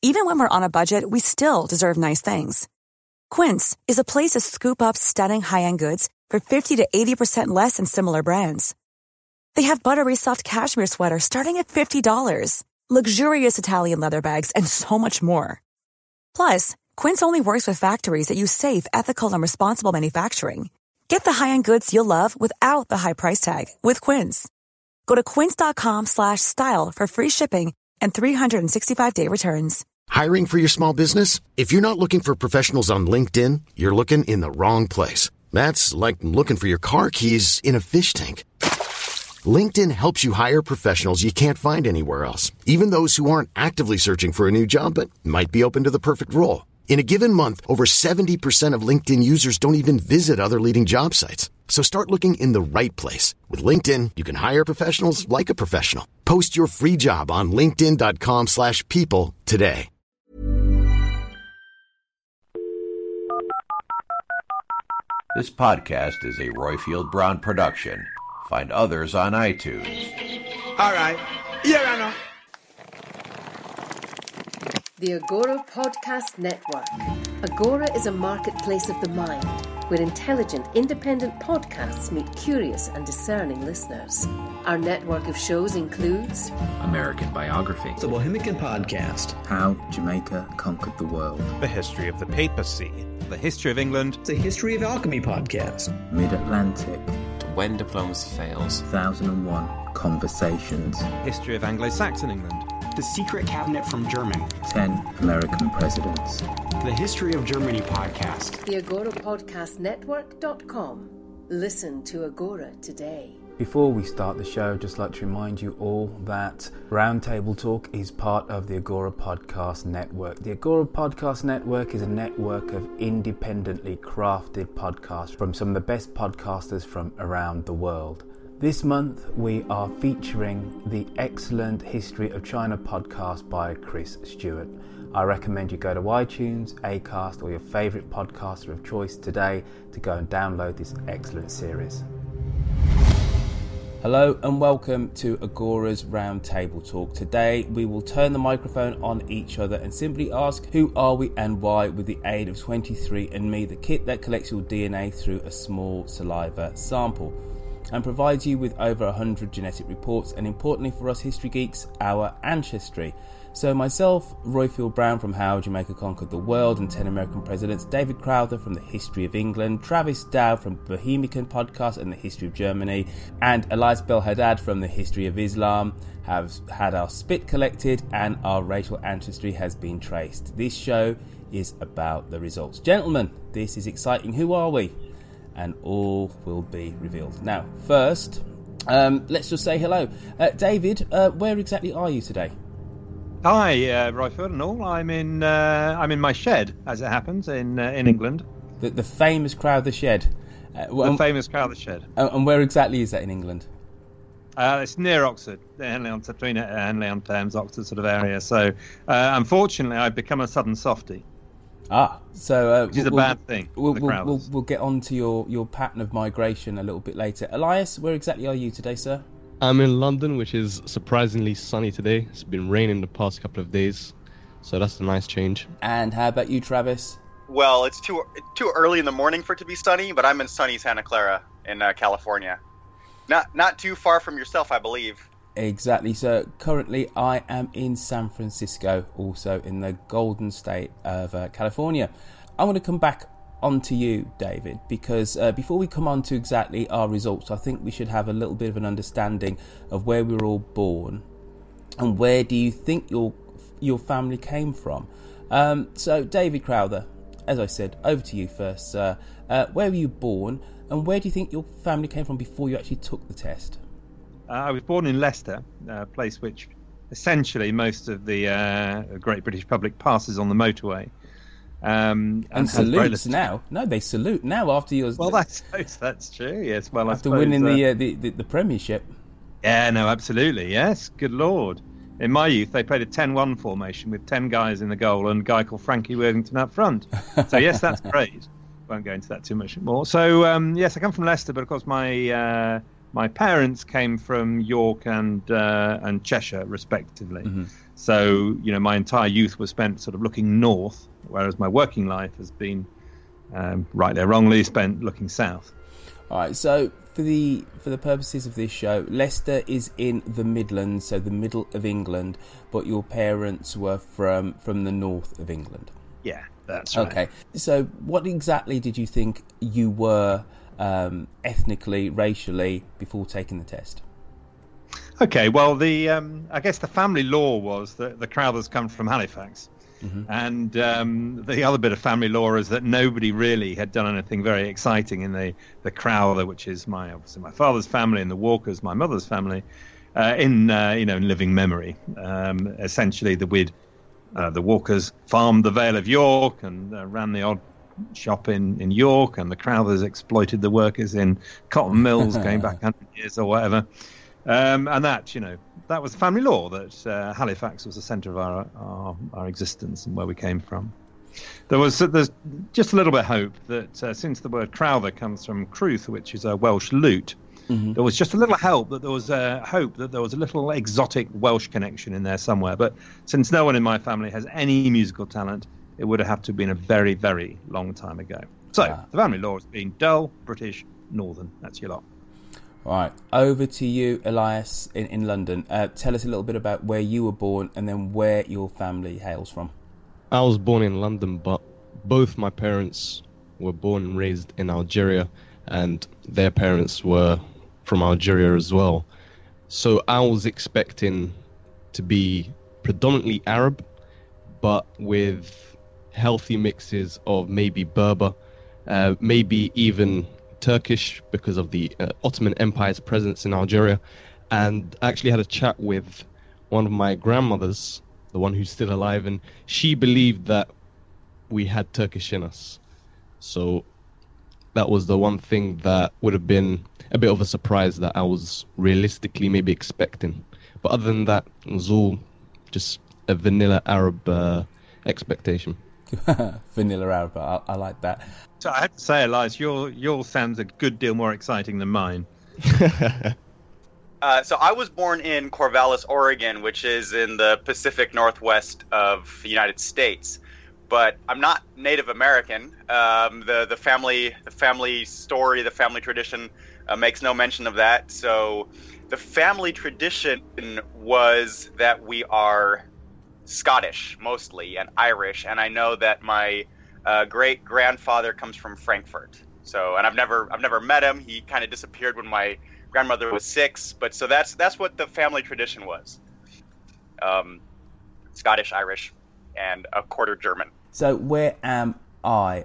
Even when we're on a budget, we still deserve nice things. Quince is a place to scoop up stunning high-end goods for 50 to 80% less than similar brands. They have buttery soft cashmere sweaters starting at $50, luxurious Italian leather bags, and so much more. Plus, Quince only works with factories that use safe, ethical, and responsible manufacturing. Get the high-end goods you'll love without the high price tag with Quince. Go to quince.com/style for free shipping and 365-day returns. Hiring for your small business? If you're not looking for professionals on LinkedIn, you're looking in the wrong place. That's like looking for your car keys in a fish tank. LinkedIn helps you hire professionals you can't find anywhere else, even those who aren't actively searching for a new job but might be open to the perfect role. In a given month, over 70% of LinkedIn users don't even visit other leading job sites. So start looking in the right place. With LinkedIn, you can hire professionals like a professional. Post your free job on linkedin.com/people today. This podcast is a Royfield Brown production. Find others on iTunes. All right. Yeah, I know. The Agora Podcast Network. Agora is a marketplace of the mind, where intelligent, independent podcasts meet curious and discerning listeners. Our network of shows includes American Biography, The Bohemian Podcast, How Jamaica Conquered the World, The History of the Papacy, The History of England, The History of Alchemy Podcast, Mid-Atlantic, When Diplomacy Fails, 1001 Conversations, History of Anglo-Saxon England, The Secret Cabinet from Germany, 10 American Presidents, The History of Germany Podcast, the AgoraPodcastNetwork.com. Listen to Agora today. Before we start the show, I'd just like to remind you all that Roundtable Talk is part of the Agora Podcast Network. The Agora Podcast Network is a network of independently crafted podcasts from some of the best podcasters from around the world. This month we are featuring the excellent History of China podcast by Chris Stewart. I recommend you go to iTunes, Acast, or your favourite podcaster of choice today to go and download this excellent series. Hello and welcome to Agora's Roundtable Talk. Today we will turn the microphone on each other and simply ask who are we and why with the aid of 23andMe, the kit that collects your DNA through a small saliva sample and provides you with over 100 genetic reports and, importantly for us history geeks, our ancestry. So myself, Royfield Brown from How Jamaica Conquered the World and 10 American Presidents, David Crowther from the History of England, Travis Dow from Bohemian Podcast and the History of Germany, and Elias Belhaddad from the History of Islam have had our spit collected and our racial ancestry has been traced. This show is about the results. Gentlemen, this is exciting. Who are we? And all will be revealed. Now, first, let's just say hello. David, where exactly are you today? Hi, Royfield and all. I'm in my shed, as it happens, in England. The famous Crowther Shed. The famous Crowther Shed. And where exactly is that in England? It's near Oxford, between Henley-on-Thames, Oxford sort of area. So, unfortunately, I've become a sudden softie. So which is a bad thing. We'll get on to your pattern of migration a little bit later. Elias, where exactly are you today, sir? I'm in London, which is surprisingly sunny today. It's been raining the past couple of days, so that's a nice change. And how about you, Travis? Well, it's too early in the morning for it to be sunny, but I'm in sunny Santa Clara in California. Not too far from yourself, I believe. Exactly. So currently I am in San Francisco, also in the Golden State of California. I want to come back onto you, David, because before we come on to exactly our results, I think we should have a little bit of an understanding of where we were all born and where do you think your family came from. So David Crowther, as I said, over to you first. Where were you born and where do you think your family came from before you actually took the test? I was born in Leicester, a place which essentially most of the Great British public passes on the motorway. And salutes now. No, they salute now after yours. Well, that's true. Yes. Well, after winning the Premiership. Yeah. No. Absolutely. Yes. Good Lord. In my youth, they played a 10-1 formation with 10 guys in the goal and a guy called Frankie Worthington up front. So yes, that's great. Won't go into that too much more. So yes, I come from Leicester, but of course my my parents came from York and Cheshire, respectively. Mm-hmm. So, my entire youth was spent sort of looking north, whereas my working life has been, rightly or wrongly, spent looking south. All right, so for the purposes of this show, Leicester is in the Midlands, so the middle of England, but your parents were from the north of England. Yeah, that's right. Okay, so what exactly did you think you were ethnically, racially, before taking the test? Okay, well, I guess the family law was that the Crowthers come from Halifax. Mm-hmm. And the other bit of family law is that nobody really had done anything very exciting in the Crowther, which is obviously my father's family, and the Walkers, my mother's family, in living memory. Essentially, the Walkers farmed the Vale of York and ran the odd shop in York, and the Crowthers exploited the workers in cotton mills going back 100 years or whatever. And that was family law, that Halifax was the centre of our existence and where we came from. There's just a little bit of hope that since the word Crowther comes from Cruth, which is a Welsh lute, mm-hmm. there was just a little hope that there was a little exotic Welsh connection in there somewhere. But since no one in my family has any musical talent, it would have to have been a very, very long time ago. So the family law has been dull, British, northern. That's your lot. All right, over to you, Elias, in London. Tell us a little bit about where you were born and then where your family hails from. I was born in London, but both my parents were born and raised in Algeria, and their parents were from Algeria as well. So I was expecting to be predominantly Arab, but with healthy mixes of maybe Berber, maybe even Turkish because of the Ottoman Empire's presence in Algeria. And I actually had a chat with one of my grandmothers, the one who's still alive, and she believed that we had Turkish in us. So that was the one thing that would have been a bit of a surprise that I was realistically maybe expecting. But other than that, it was all just a vanilla Arab expectation. Vanilla Arab, I like that. So I have to say, Elias, your sounds a good deal more exciting than mine. So I was born in Corvallis, Oregon, which is in the Pacific Northwest of the United States. But I'm not Native American. The family story, the family tradition makes no mention of that. So the family tradition was that we are Scottish mostly and Irish, and I know that my great grandfather comes from Frankfurt. So, and I've never met him. He kind of disappeared when my grandmother was 6. But so that's what the family tradition was. Scottish, Irish, and a quarter German. So where am I?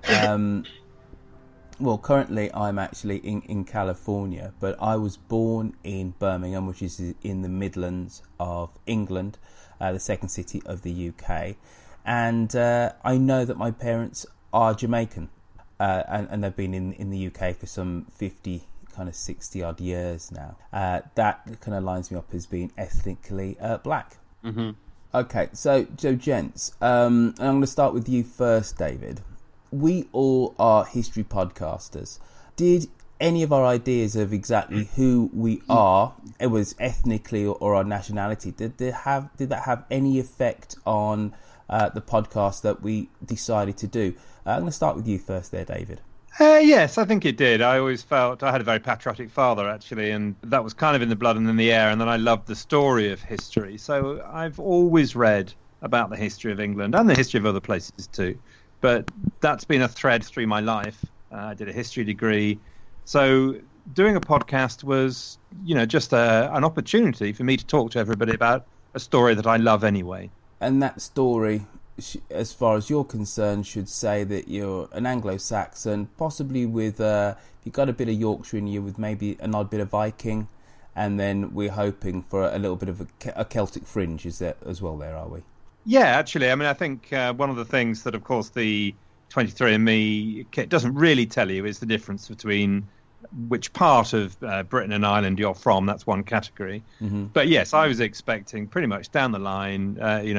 Well, currently I'm actually in California, but I was born in Birmingham, which is in the Midlands of England, the second city of the UK. And I know that my parents are Jamaican, and they've been in the UK for some 50, kind of 60 odd years now. That kind of lines me up as being ethnically black. Mm-hmm. Okay, so gents, and I'm going to start with you first, David. We all are history podcasters. Did any of our ideas of exactly who we are, it was ethnically or our nationality, did that have any effect on the podcast that we decided to do? I'm going to start with you first there, David. Yes, I think it did. I always felt I had a very patriotic father, actually, and that was kind of in the blood and in the air, and then I loved the story of history. So I've always read about the history of England and the history of other places too. But that's been a thread through my life. I did a history degree. So doing a podcast was, just an opportunity for me to talk to everybody about a story that I love anyway. And that story, as far as you're concerned, should say that you're an Anglo-Saxon, possibly with, you've got a bit of Yorkshire in you with maybe an odd bit of Viking, and then we're hoping for a little bit of a Celtic fringe is there as well there, are we? Yeah, actually, I mean, I think one of the things that, of course, the 23andMe kit doesn't really tell you is the difference between which part of Britain and Ireland you're from. That's one category. Mm-hmm. But yes, I was expecting pretty much down the line,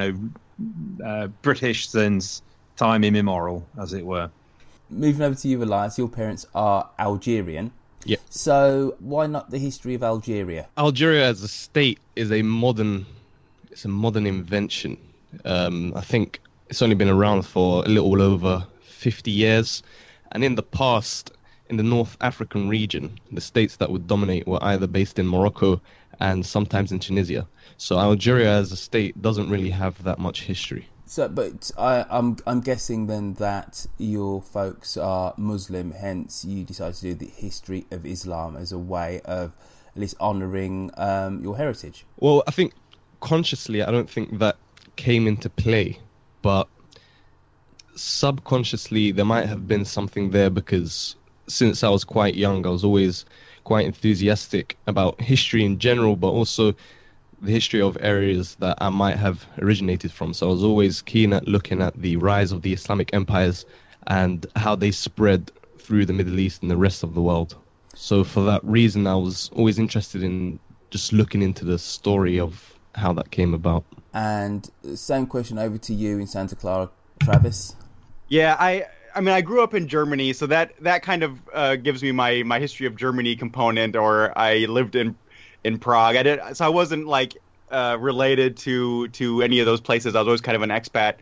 British since time immemorial, as it were. Moving over to you, Elias, your parents are Algerian. Yeah. So why not the history of Algeria? Algeria as a state is a modern invention. I think it's only been around for a little over 50 years. And in the past, in the North African region, the states that would dominate were either based in Morocco and sometimes in Tunisia. So Algeria as a state doesn't really have that much history. So, but I'm guessing then that your folks are Muslim, hence you decided to do the history of Islam as a way of at least honouring your heritage. Well, I think consciously, I don't think that came into play, but subconsciously there might have been something there, because since I was quite young, I was always quite enthusiastic about history in general, but also the history of areas that I might have originated from. So I was always keen at looking at the rise of the Islamic empires and how they spread through the Middle East and the rest of the world. So for that reason, I was always interested in just looking into the story of how that came about. And same question over to you in Santa Clara, Travis. Yeah, I mean, I grew up in Germany, so that kind of gives me my history of Germany component. Or I lived in Prague. So I wasn't like related to any of those places. I was always kind of an expat,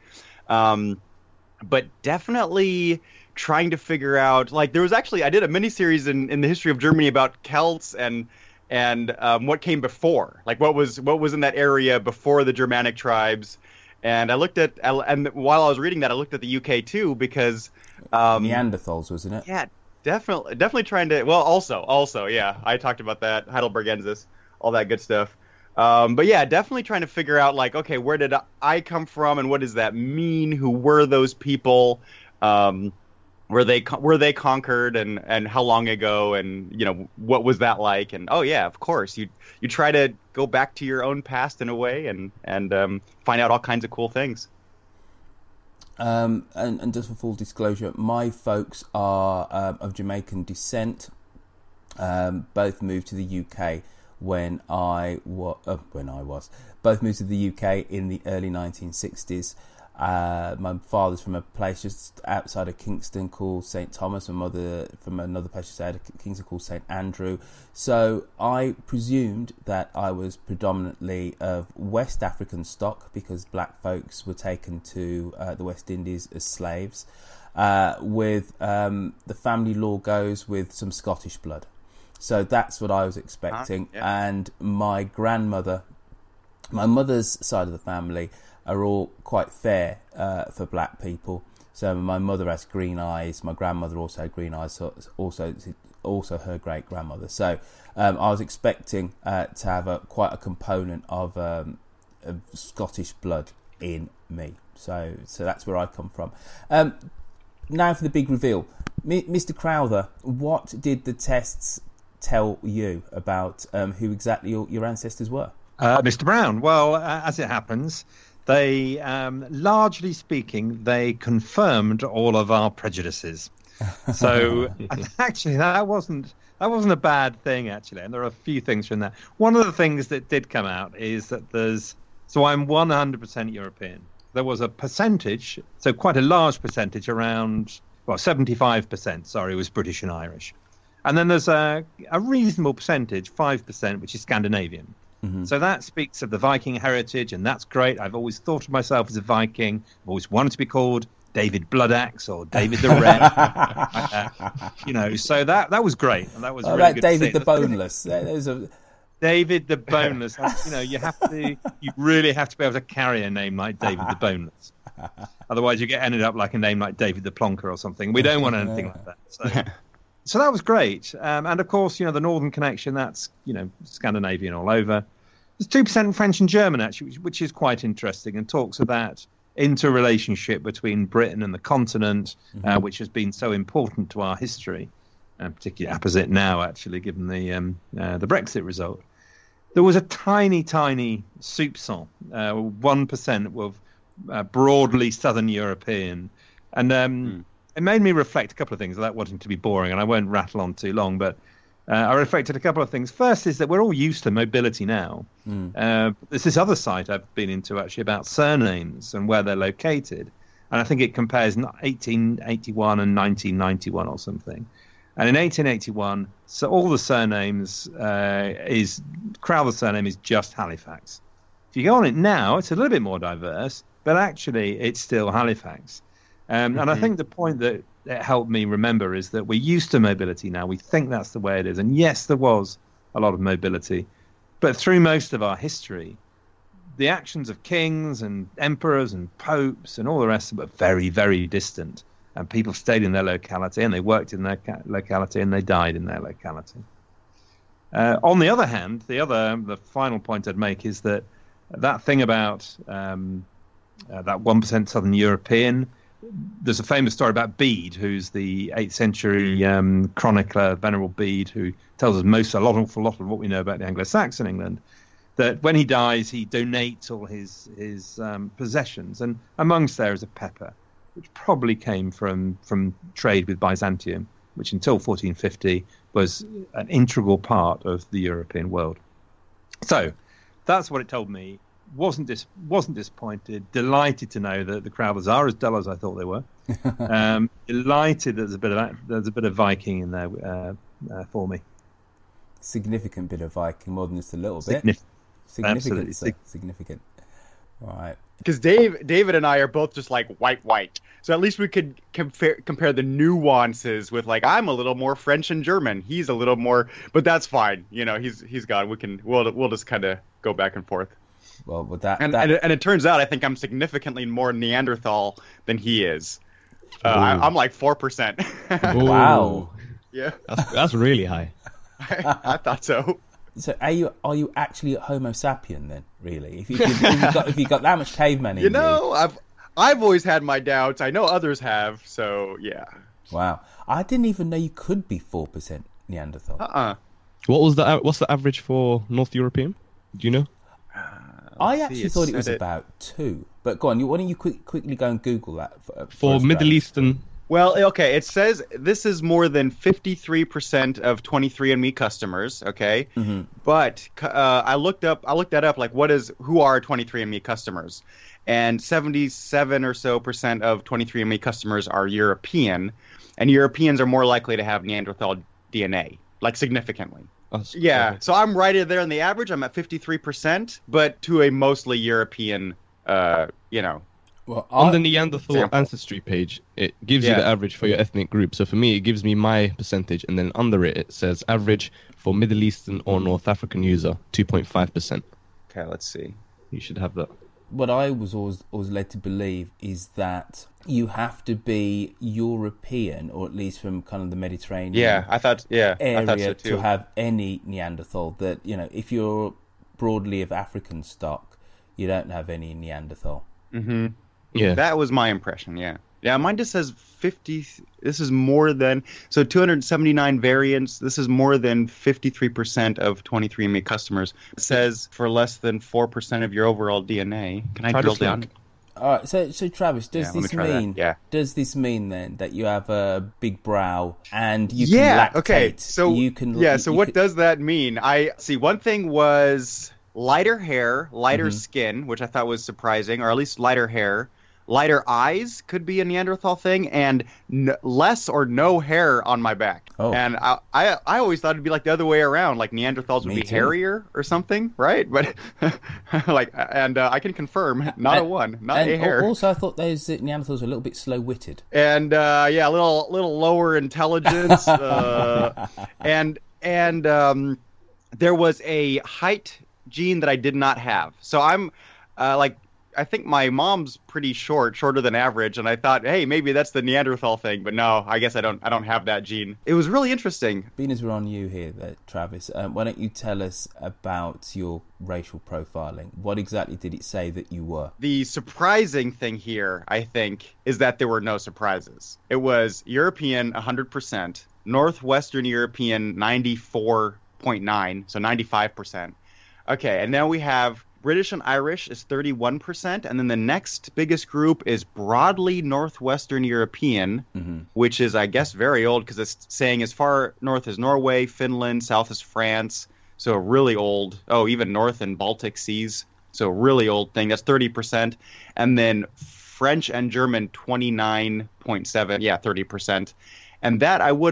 but definitely trying to figure out. Like, there was actually, I did a miniseries in the history of Germany about Celts and what came before, like what was in that area before the Germanic tribes. And I looked at, and while I was reading that, I looked at the UK too, because Neanderthals, wasn't it? Yeah, definitely trying to. Well, also, yeah, I talked about that, Heidelbergensis, all that good stuff. But yeah, definitely trying to figure out, like, okay, where did I come from, and what does that mean? Who were those people? Were they conquered, and how long ago, and what was that like? And oh yeah, of course, you try to go back to your own past in a way, and find out all kinds of cool things. And just for full disclosure, my folks are of Jamaican descent. Both moved to the UK when I was. Both moved to the UK in the early 1960s. My father's from a place just outside of Kingston called St Thomas. My mother from another place just outside of Kingston called St Andrew. So I presumed that I was predominantly of West African stock, because black folks were taken to the West Indies as slaves. With the family law goes with some Scottish blood. So that's what I was expecting. Yeah. And my grandmother, my mother's side of the family, are all quite fair for black people. So my mother has green eyes. My grandmother also had green eyes. So also her great grandmother. So I was expecting to have quite a component of Scottish blood in me. So that's where I come from. Now for the big reveal, Mr. Crowther. What did the tests tell you about who exactly your ancestors were? Mr. Brown. Well, as it happens, they, largely speaking, they confirmed all of our prejudices. So actually, that wasn't a bad thing, actually. And there are a few things from that. One of the things that did come out is that so I'm 100% European. There was a percentage, so quite a large percentage, around, 75%, sorry, was British and Irish. And then there's a reasonable percentage, 5%, which is Scandinavian. Mm-hmm. So that speaks of the Viking heritage, and that's great. I've always thought of myself as a Viking. I've always wanted to be called David Bloodaxe or David the Red. So that was great, and that was really good. David the Boneless. David the Boneless. You really have to be able to carry a name like David the Boneless. Otherwise, you get ended up like a name like David the Plonker or something. We don't want anything like that. So that was great. And of course, the Northern Connection, that's, Scandinavian all over. There's 2% French and German, actually, which is quite interesting, and talks about interrelationship between Britain and the continent, which has been so important to our history, and particularly opposite now, actually, given the Brexit result. There was a tiny, tiny soupçon, 1% of broadly Southern European. And it made me reflect a couple of things without wanting to be boring, and I won't rattle on too long, but I reflected a couple of things. First is that we're all used to mobility now. There's this other site I've been into, actually, about surnames and where they're located, and I think it compares 1881 and 1991 or something. And in 1881, so all the surnames Crowther's surname is just Halifax. If you go on it now, it's a little bit more diverse, but actually it's still Halifax. And I think the point that it helped me remember is that we're used to mobility now. We think that's the way it is. And yes, there was a lot of mobility. But through most of our history, the actions of kings and emperors and popes and all the rest were very, very distant. And people stayed in their locality, and they worked in their locality, and they died in their locality. On the other hand, the final point I'd make is that thing about that 1% Southern European. There's a famous story about Bede, who's the 8th century chronicler, Venerable Bede, who tells us an awful lot of what we know about the Anglo-Saxon England. That when he dies, he donates all his possessions, and amongst there is a pepper, which probably came from trade with Byzantium, which until 1450 was an integral part of the European world. So that's what it told me. Wasn't disappointed. Delighted to know that the Crowthers are as dull as I thought they were. Delighted that there's a bit of Viking in there for me. Significant bit of Viking, more than just a little bit. Significant. Significant. All right. Because David and I are both just like white. So at least we could compare the nuances with, like, I'm a little more French and German. He's a little more, but that's fine. You know, he's gone. We'll just kind of go back and forth. Well, with that, and it turns out I think I'm significantly more Neanderthal than he is. I'm like 4%. Wow. Yeah. That's really high. I thought so. So are you actually Homo sapien then? Really, if you got that much caveman in you? I've always had my doubts. I know others have. So yeah. Wow, I didn't even know you could be 4% Neanderthal. What's the average for North European? Do you know? I actually thought it was about 2. But go on, why don't you quickly go and Google that for Middle Eastern. Well, okay, it says this is more than 53% of 23andMe customers, okay? Mm-hmm. But I looked that up, like who are 23andMe customers? And 77% or so of 23andMe customers are European, and Europeans are more likely to have Neanderthal DNA, like significantly. Yeah, so I'm right there in the average. I'm at 53%, but to a mostly European, Well, on the Neanderthal ancestry page, it gives you the average for your ethnic group. So for me, it gives me my percentage, and then under it says average for Middle Eastern or North African user, 2.5%. Okay, let's see. You should have that. What I was always led to believe is that you have to be European, or at least from kind of the Mediterranean area I thought so too. To have any Neanderthal. That, if you're broadly of African stock, you don't have any Neanderthal. Mm-hmm. Yeah, that was my impression. Yeah, mine just says 50. This is more than 279 variants. This is more than 53% of 23andMe customers. It says for less than 4% of your overall DNA. Can I drill down? All right, so Travis, does this mean then that you have a big brow and you can lactate? Okay. So what does that mean? I see. One thing was lighter hair, lighter skin, which I thought was surprising, or at least lighter hair. Lighter eyes could be a Neanderthal thing, and less or no hair on my back. Oh. And I always thought it'd be like the other way around, like Neanderthals would be hairier or something, right? But I can confirm, not a hair. Also, I thought those Neanderthals were a little bit slow-witted. And a little lower intelligence. And there was a height gene that I did not have. So I'm I think my mom's pretty shorter than average, and I thought, hey, maybe that's the Neanderthal thing, but no, I guess I don't have that gene. It was really interesting. Being as we're on you here, Travis, why don't you tell us about your racial profiling? What exactly did it say that you were? The surprising thing here, I think, is that there were no surprises. It was European 100%, Northwestern European 94.9, so 95%. Okay, and then we have British and Irish is 31%, and then the next biggest group is broadly Northwestern European, which is, I guess, very old because it's saying as far north as Norway, Finland, south is France, so really old. Oh, even north in Baltic Seas, so really old thing. That's 30%, and then French and German 29.7, 30%, and that I would have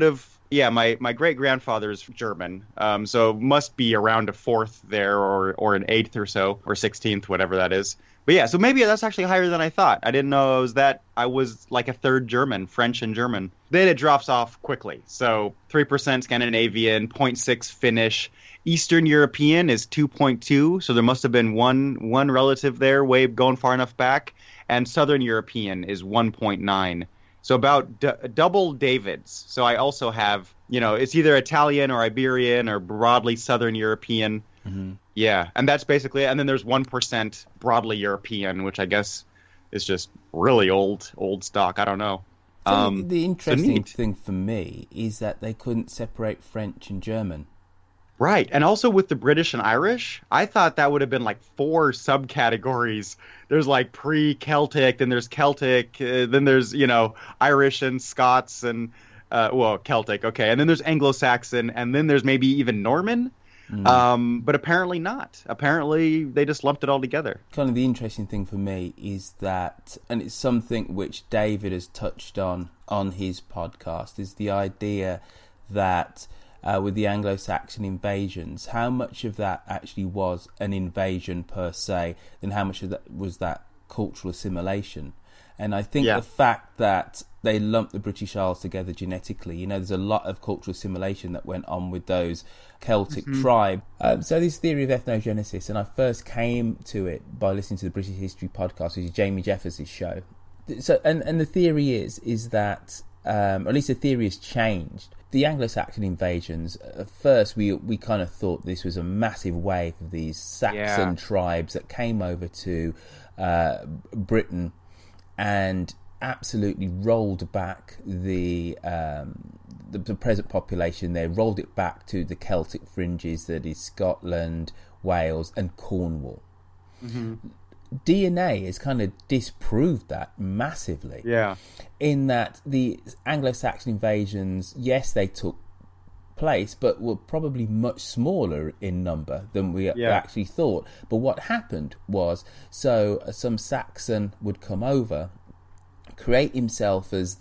Yeah, my great grandfather's German, so must be around a fourth there, or an eighth or so, or 16th, whatever that is. But yeah, so maybe that's actually higher than I thought. I didn't know it was that. I was like a third German, French and German. Then it drops off quickly. So 3% Scandinavian, 0.6 Finnish. Eastern European is 2.2, so there must have been one relative there, way going far enough back. And Southern European is 1.9. So about double David's. So I also have, it's either Italian or Iberian or broadly Southern European. Mm-hmm. Yeah, and that's basically it. And then there's 1% broadly European, which I guess is just really old stock. I don't know. So the interesting thing for me is that they couldn't separate French and German. Right, and also with the British and Irish, I thought that would have been like 4 subcategories. There's like pre-Celtic, then there's Celtic, then there's, Irish and Scots and, Celtic, okay. And then there's Anglo-Saxon, and then there's maybe even Norman. But apparently not. Apparently they just lumped it all together. Kind of the interesting thing for me is that, and it's something which David has touched on his podcast, is the idea that with the Anglo-Saxon invasions, how much of that actually was an invasion per se, and how much of that was that cultural assimilation. And I think the fact that they lumped the British Isles together genetically, there's a lot of cultural assimilation that went on with those Celtic tribes. So this theory of ethnogenesis, and I first came to it by listening to the British History podcast, which is Jamie Jeffers' show. So, and the theory is that, or at least the theory has changed. The Anglo-Saxon invasions, at first we kind of thought this was a massive wave of these Saxon tribes that came over to Britain and absolutely rolled back the present population there, rolled it back to the Celtic fringes, that is Scotland, Wales and Cornwall. Mm-hmm. DNA has kind of disproved that massively. Yeah. In that the Anglo-Saxon invasions, yes, they took place, but were probably much smaller in number than we actually thought. But what happened was, some Saxon would come over, create himself as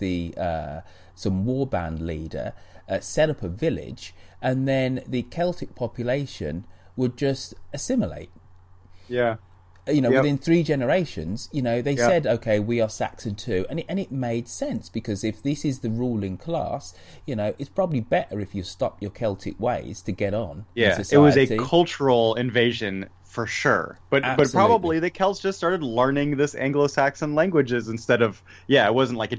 some warband leader, set up a village, and then the Celtic population would just assimilate. Yeah. Within 3 generations, they said, okay, we are Saxon too. And it made sense, because if this is the ruling class, it's probably better if you stop your Celtic ways to get on in society. It was a cultural invasion for sure. But probably the Celts just started learning this Anglo-Saxon languages instead of, it wasn't like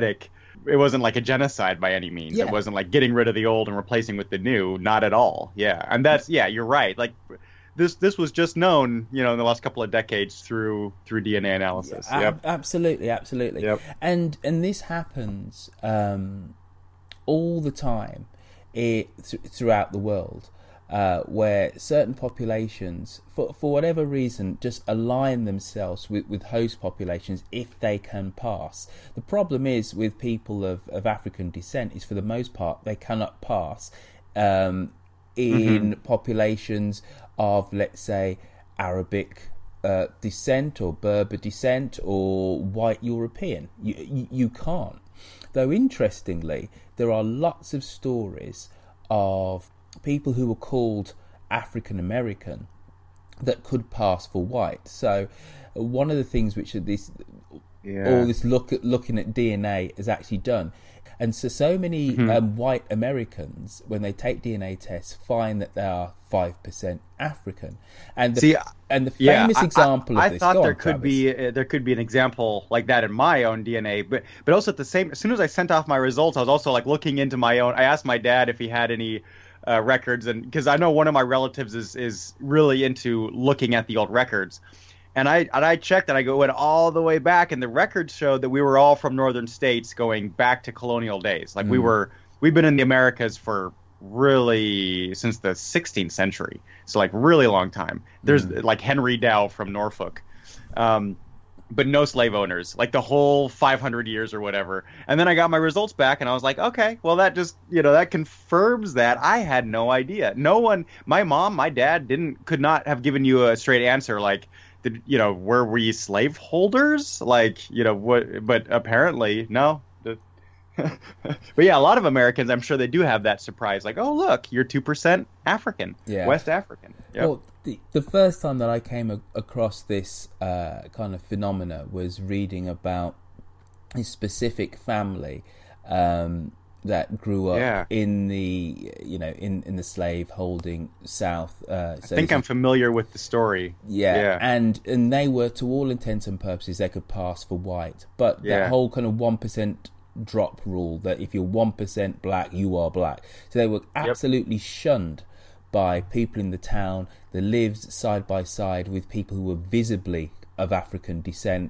it wasn't like a genocide by any means. It wasn't like getting rid of the old and replacing with the new. Not at all. Yeah. And that's, you're right. Like, This was just known, in the last couple of decades through DNA analysis. Absolutely. Yep. And this happens all the time throughout the world, where certain populations, for whatever reason, just align themselves with host populations if they can pass. The problem is with people of African descent is, for the most part, they cannot pass in populations of, let's say, Arabic descent or Berber descent or white European. You can't. Though, interestingly, there are lots of stories of people who were called African American that could pass for white. So one of the things which all this looking at DNA has actually done. And so many white Americans, when they take DNA tests, find that they are 5% African. And the famous example of this. I thought there could be an example like that in my own DNA, but also as soon as I sent off my results, I was also like looking into my own. I asked my dad if he had any records, and because I know one of my relatives is really into looking at the old records. And I checked, and I went all the way back, and the records showed that we were all from northern states going back to colonial days. Like we've been in the Americas for really since the 16th century, so like really long time. There's like Henry Dow from Norfolk, but no slave owners, like the whole 500 years or whatever. And then I got my results back, and I was like, okay, well that just that confirms that. I had no idea. No one, my mom, my dad could not have given you a straight answer like, were we slave holders? Like, what? But apparently, no. But yeah, a lot of Americans, I'm sure they do have that surprise, like, oh, look, you're 2% African, West African. Yep. Well, the first time that I came across this kind of phenomena was reading about a specific family that grew up in the in the slave holding South. I think I'm familiar with the story. Yeah. And they were, to all intents and purposes, they could pass for white, but that whole kind of 1% drop rule, that if you're 1% black, you are black. So they were absolutely shunned by people in the town that lived side by side with people who were visibly of African descent.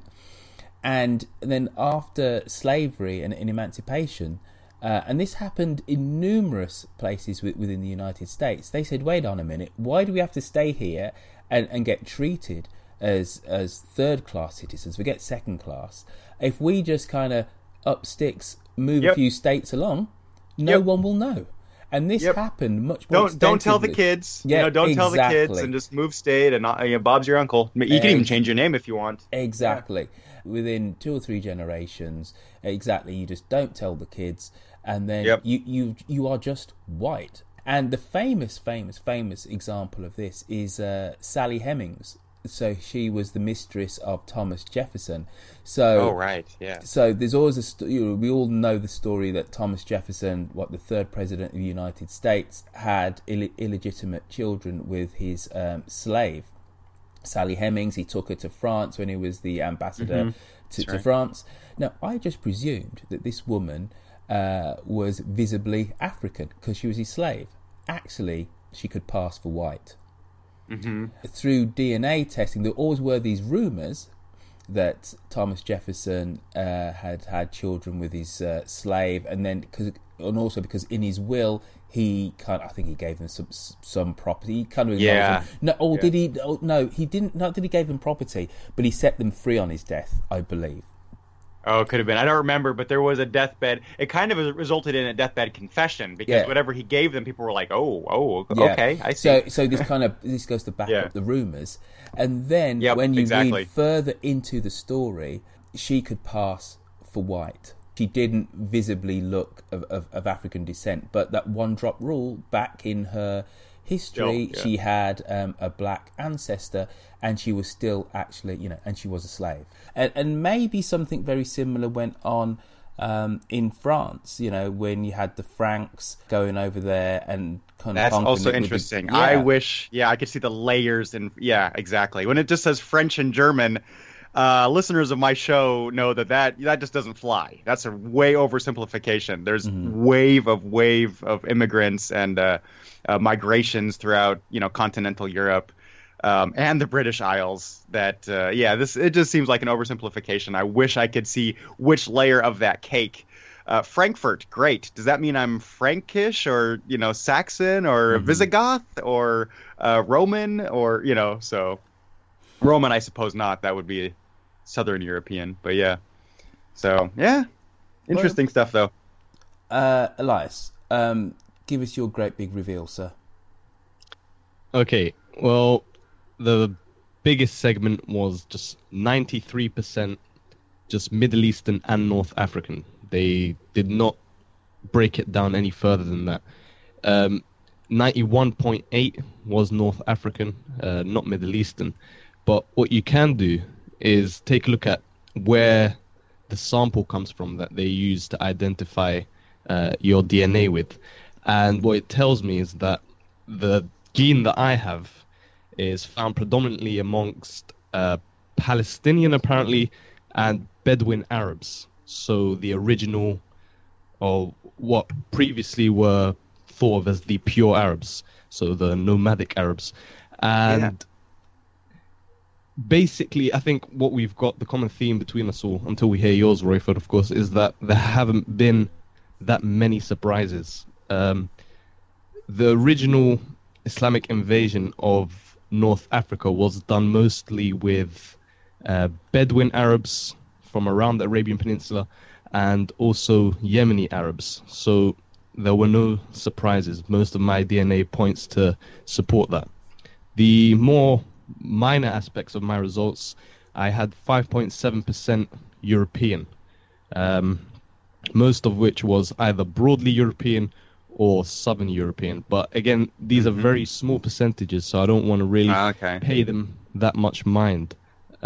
And then after slavery and emancipation, and this happened in numerous places within the United States, they said, wait on a minute, why do we have to stay here and get treated as third-class citizens? Forget second class. If we just kind of up sticks, move a few states along, no one will know. And this happened much more extensively. Don't tell the kids. Yeah, don't tell the kids, and just move state. And Bob's your uncle. You can even change your name if you want. Exactly. Yeah. Within 2 or 3 generations, you just don't tell the kids, and then you are just white. And the famous example of this is Sally Hemings. So she was the mistress of Thomas Jefferson. So So there's always we all know the story that Thomas Jefferson, the third president of the United States, had illegitimate children with his slave, Sally Hemings. He took her to France when he was the ambassador to France. Now, I just presumed that this woman was visibly African because she was his slave. Actually, she could pass for white. Through DNA testing, there always were these rumours that Thomas Jefferson had children with his slave, and also because in his will I think he gave them some property. He kind of did he? Oh, no, he didn't. Not that he gave them property, but he set them free on his death, I believe. Oh, it could have been. I don't remember, but there was a deathbed. It kind of resulted in a deathbed confession because whatever he gave them, people were like, okay, I see. So this goes to back up the rumours. And then when you read further into the story, she could pass for white. She didn't visibly look of African descent, but that one drop rule back in her history, she had a black ancestor, and she was still actually, and she was a slave. And maybe something very similar went on in France, when you had the Franks going over there and kind of. That's also interesting. I wish, I could see the layers and exactly. When it just says French and German, listeners of my show know that just doesn't fly. That's a way oversimplification. There's wave of immigrants and migrations throughout, continental Europe. And the British Isles. It just seems like an oversimplification. I wish I could see which layer of that cake. Frankfurt, great. Does that mean I'm Frankish or Saxon or Visigoth or Roman or so Roman? I suppose not. That would be Southern European. But interesting stuff though. Elias, give us your great big reveal, sir. Okay. Well, the biggest segment was just 93% just Middle Eastern and North African. They did not break it down any further than that. 91.8 was North African, not Middle Eastern. But what you can do is take a look at where the sample comes from that they use to identify your DNA with. And what it tells me is that the gene that I have is found predominantly amongst Palestinian, apparently, and Bedouin Arabs. So the original, or what previously were thought of as the pure Arabs, so the nomadic Arabs. And basically, I think what we've got, the common theme between us all, until we hear yours, Royford, of course, is that there haven't been that many surprises. The original Islamic invasion of North Africa was done mostly with Bedouin Arabs from around the Arabian Peninsula and also Yemeni Arabs. So there were no surprises. Most of my DNA points to support that. The more minor aspects of my results, I had 5.7% European. most of which was either broadly European or Southern European. But again, these are very small percentages, so I don't want to really pay them that much mind.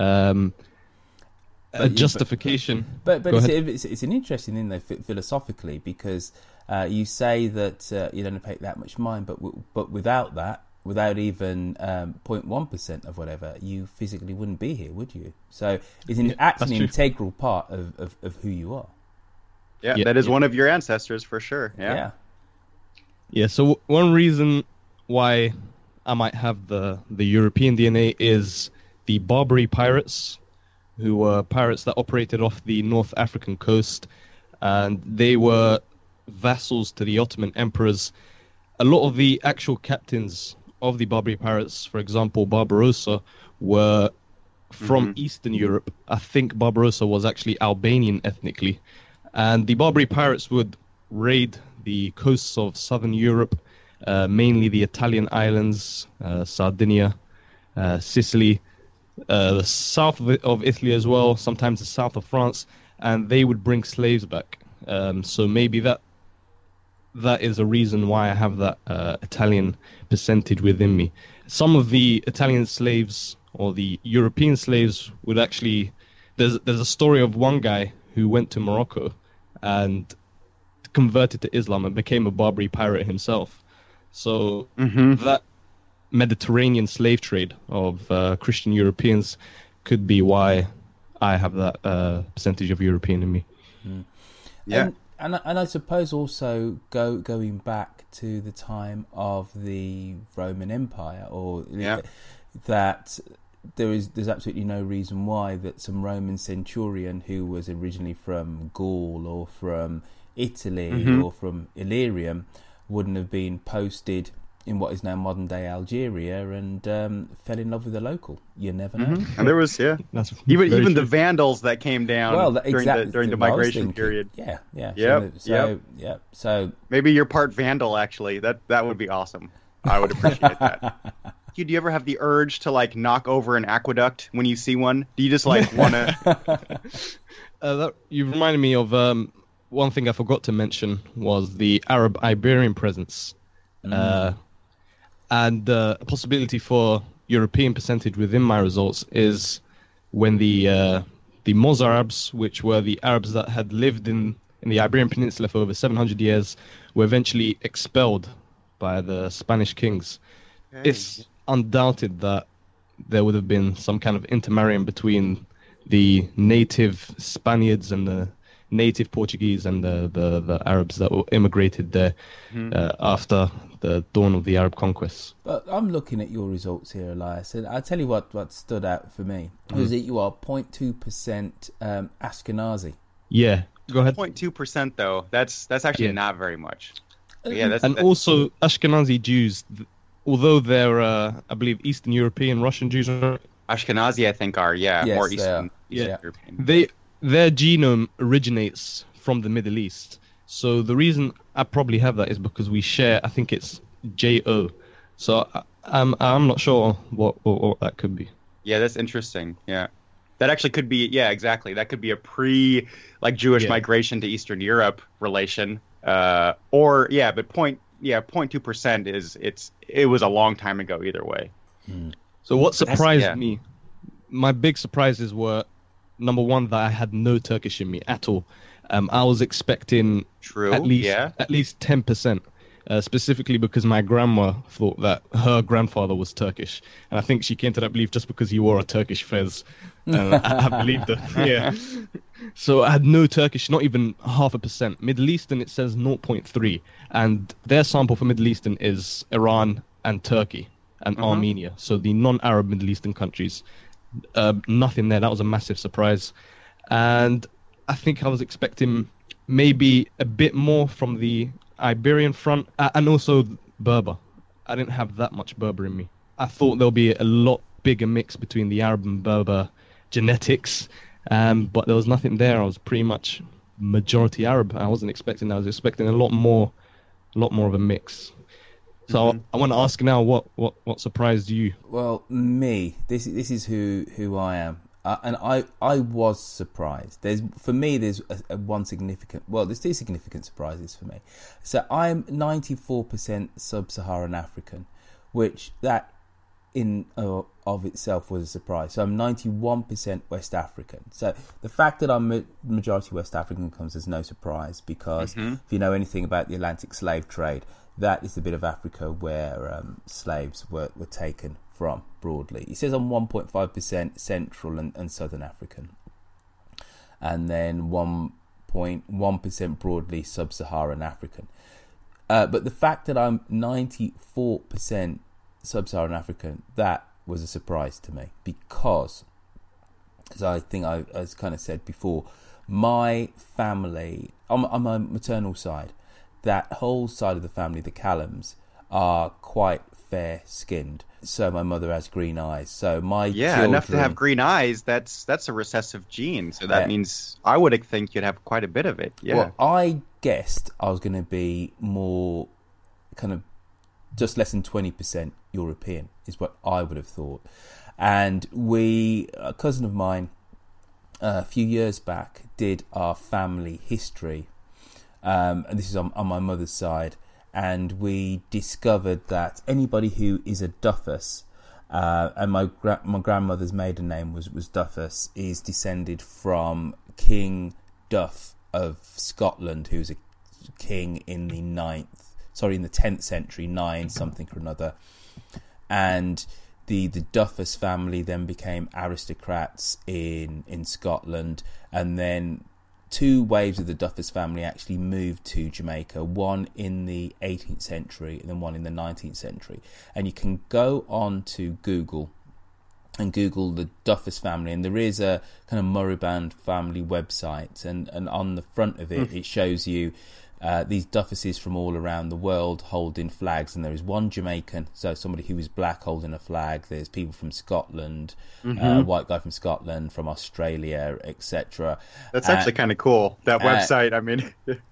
A justification. But it's an interesting thing, though, philosophically, because you say that you don't pay that much mind, but without that, without even 0.1% of whatever, you physically wouldn't be here, would you? So it's an integral part of who you are. Yeah, that is one of your ancestors for sure. Yeah, so one reason why I might have the European DNA is the Barbary pirates, who were pirates that operated off the North African coast, and they were vassals to the Ottoman emperors. A lot of the actual captains of the Barbary pirates, for example, Barbarossa, were from Eastern Europe. I think Barbarossa was actually Albanian ethnically. And the Barbary pirates would raid the coasts of southern Europe, mainly the Italian islands, Sardinia, Sicily, the south of Italy as well, sometimes the south of France, and they would bring slaves back. So maybe that is a reason why I have that Italian percentage within me. Some of the Italian slaves or the European slaves would actually... There's a story of one guy who went to Morocco and converted to Islam and became a Barbary pirate himself. So that Mediterranean slave trade of Christian Europeans could be why I have that percentage of European in me. Yeah. And I suppose also going back to the time of the Roman Empire, or that there's absolutely no reason why that some Roman centurion who was originally from Gaul or from Italy or from Illyrium wouldn't have been posted in what is now modern day Algeria and fell in love with a local. You never know. And there was even the Vandals that came down during the migration period. So maybe you're part Vandal actually. That would be awesome. I would appreciate that. Do you ever have the urge to like knock over an aqueduct when you see one? Do you just like want to? You reminded me of one thing I forgot to mention was the Arab-Iberian presence. And a possibility for European percentage within my results is when the Mozarabs, which were the Arabs that had lived in the Iberian Peninsula for over 700 years, were eventually expelled by the Spanish kings. Okay. It's undoubted that there would have been some kind of intermarrying between the native Spaniards and the native Portuguese and the Arabs that were immigrated there after the dawn of the Arab conquests. But I'm looking at your results here, Elias, and I'll tell you what stood out for me was that you are 0.2% Ashkenazi. Yeah, go ahead. 0.2% though, that's actually not very much. Also Ashkenazi Jews, although they're I believe Eastern European, Russian Jews. Ashkenazi, I think, are more Eastern European. Their genome originates from the Middle East. So the reason I probably have that is because we share, I think it's JO. So I'm not sure what that could be. Yeah, that's interesting. Yeah. That actually could be, exactly. That could be a Jewish migration to Eastern Europe relation. But 0.2% it was a long time ago either way. So what surprised me, my big surprises were, number one, that I had no Turkish in me at all. I was expecting at least 10%, specifically because my grandma thought that her grandfather was Turkish. And I think she came to that belief just because he wore a Turkish fez. I believed her. Yeah. So I had no Turkish, not even 0.5%. Middle Eastern, it says 0.3. And their sample for Middle Eastern is Iran and Turkey and Armenia. So the non-Arab Middle Eastern countries. Nothing there. That was a massive surprise. And I think I was expecting maybe a bit more from the Iberian front and also Berber. I didn't have that much Berber in me. I thought there'll be a lot bigger mix between the Arab and Berber genetics, but there was nothing there. I was pretty much majority Arab. I wasn't expecting that. I was expecting a lot more of a mix. So I want to ask now, what surprised you? Well, me. This is who I am. And I was surprised. There's two significant surprises for me. So I'm 94% sub-Saharan African, which that in of itself was a surprise. So I'm 91% West African. So the fact that I'm majority West African comes as no surprise, because if you know anything about the Atlantic slave trade, that is the bit of Africa where slaves were taken from, broadly. He says I'm 1.5% Central and Southern African, and then 1.1% broadly Sub-Saharan African. But the fact that I'm 94% Sub-Saharan African, that was a surprise to me, because, as I think I as kind of said before, my family, on my maternal side, that whole side of the family, the Callums, are quite fair-skinned. So my mother has green eyes. So my children, enough to have green eyes. That's a recessive gene. So that means I would think you'd have quite a bit of it. Yeah. Well, I guessed I was going to be more kind of just less than 20% European is what I would have thought. And a cousin of mine, a few years back, did our family history. And this is on my mother's side. And we discovered that anybody who is a Duffus, and my grandmother's maiden name was Duffus, is descended from King Duff of Scotland, who's a king in the 10th century, 9 something or another. And the Duffus family then became aristocrats in Scotland, and then 2 waves of the Duffus family actually moved to Jamaica, one in the 18th century and then one in the 19th century. And you can go on to Google and Google the Duffus family, and there is a kind of Moribund family website, and on the front of it, it shows you these Duffuses from all around the world holding flags, and there is one Jamaican, so somebody who is black holding a flag. There's people from Scotland, white guy from Scotland, from Australia, etc. That's actually kind of cool, that website. I mean,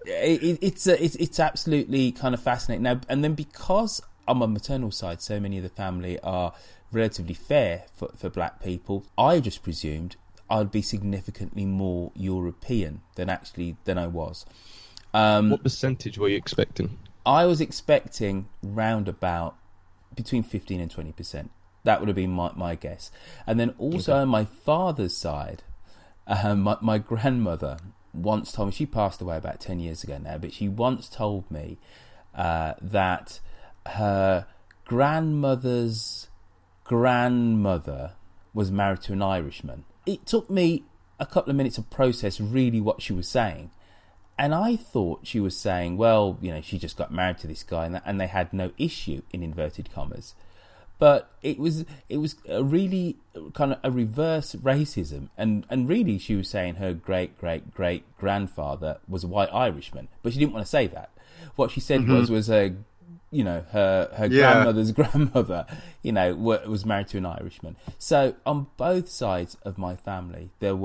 it's absolutely kind of fascinating. Now, and then because on my maternal side, so many of the family are relatively fair for black people, I just presumed I'd be significantly more European than I was. What percentage were you expecting? I was expecting round about between 15 and 20%. That would have been my guess. And then also on my father's side, my grandmother once told me, she passed away about 10 years ago now, but she once told me that her grandmother's grandmother was married to an Irishman. It took me a couple of minutes to process really what she was saying. And I thought she was saying, well, she just got married to this guy and they had no issue, in inverted commas. But it was a really kind of a reverse racism. And really she was saying her great-great-great-grandfather was a white Irishman. But she didn't want to say that. What she said was her grandmother's grandmother, was married to an Irishman. So on both sides of my family, there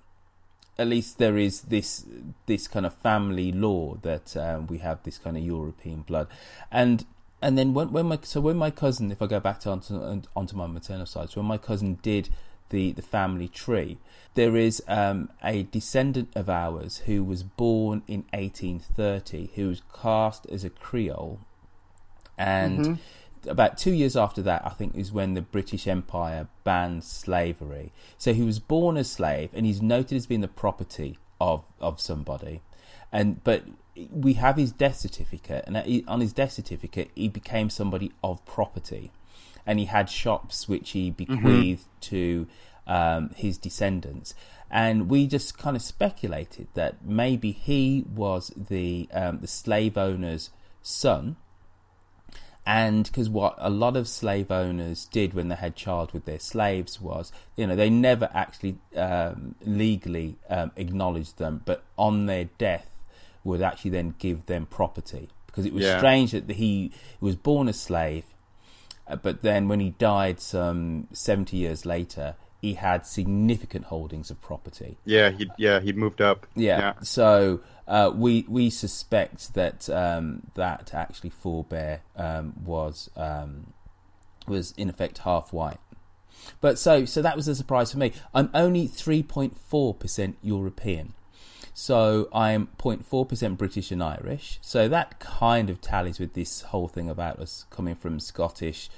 is this kind of family law that we have this kind of European blood, and then when my cousin, if I go back onto my maternal side, so when my cousin did the family tree, there is a descendant of ours who was born in 1830, who was cast as a Creole, and about 2 years after that, I think, is when the British Empire banned slavery. So he was born a slave, and he's noted as being the property of somebody. But we have his death certificate, and on his death certificate, he became somebody of property, and he had shops which he bequeathed to his descendants. And we just kind of speculated that maybe he was the slave owner's son. And because what a lot of slave owners did when they had child with their slaves was, they never actually legally acknowledged them, but on their death would actually then give them property. Because it was strange that he was born a slave, but then when he died some 70 years later, he had significant holdings of property. He'd moved up. So we suspect that that actually forebear was in effect half white. But so that was a surprise for me. I'm only 3.4% European. So I'm 0.4% British and Irish. So that kind of tallies with this whole thing about us coming from Scottish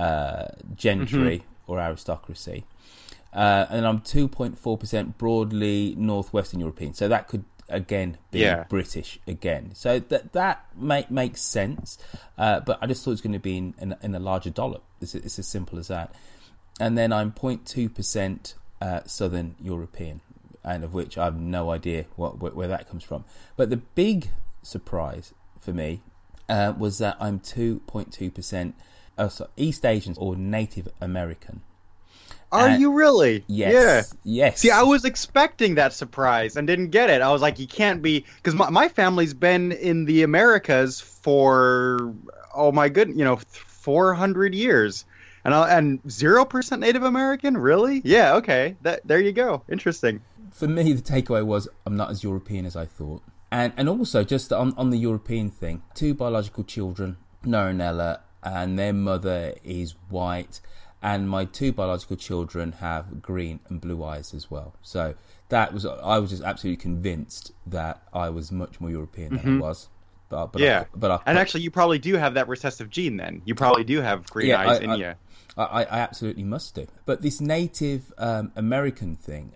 gentry or aristocracy. And I'm 2.4% broadly Northwestern European. So that could, again, be British again. So that makes sense. But I just thought it was going to be in a larger dollop. It's as simple as that. And then I'm 0.2% Southern European, and of which I have no idea where that comes from. But the big surprise for me was that I'm 2.2% East Asian or Native American. Are you really? Yes. Yeah. Yes. See, I was expecting that surprise and didn't get it. I was like, you can't be, because my family's been in the Americas for, oh my goodness, 400 years. And 0% Native American? Really? Yeah, okay. There you go. Interesting. For me, the takeaway was I'm not as European as I thought. And also, just on the European thing, 2 biological children, Noah and Ella, and their mother is white, and my 2 biological children have green and blue eyes as well. So I was just absolutely convinced that I was much more European than I was. But actually, you probably do have that recessive gene then. You probably do have green eyes in you. I absolutely must do. But this Native American thing,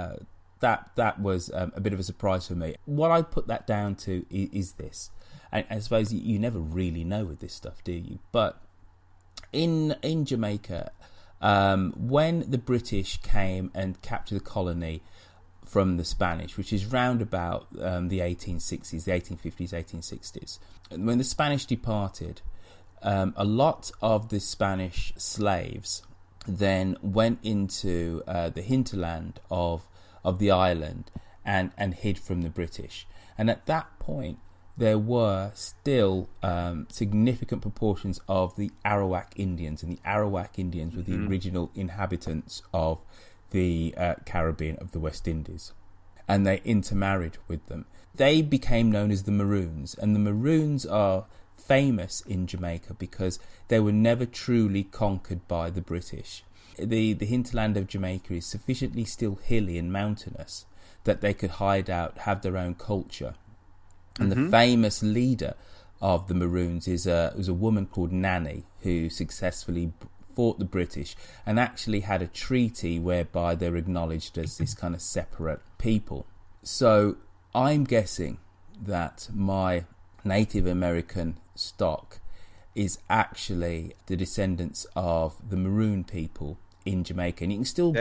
that was a bit of a surprise for me. What I put that down to is this. And I suppose you never really know with this stuff, do you? But in Jamaica, when the British came and captured the colony from the Spanish, which is round about the 1860s, the 1850s, 1860s, when the Spanish departed, a lot of the Spanish slaves then went into the hinterland of the island and hid from the British. And at that point, there were still significant proportions of the Arawak Indians, and the Arawak Indians were the original inhabitants of the Caribbean, of the West Indies, and they intermarried with them. They became known as the Maroons, and the Maroons are famous in Jamaica because they were never truly conquered by the British. The hinterland of Jamaica is sufficiently still hilly and mountainous that they could hide out, have their own culture. And the famous leader of the Maroons was a woman called Nanny, who successfully fought the British and actually had a treaty whereby they're acknowledged as this kind of separate people. So I'm guessing that my Native American stock is actually the descendants of the Maroon people in Jamaica. And you can still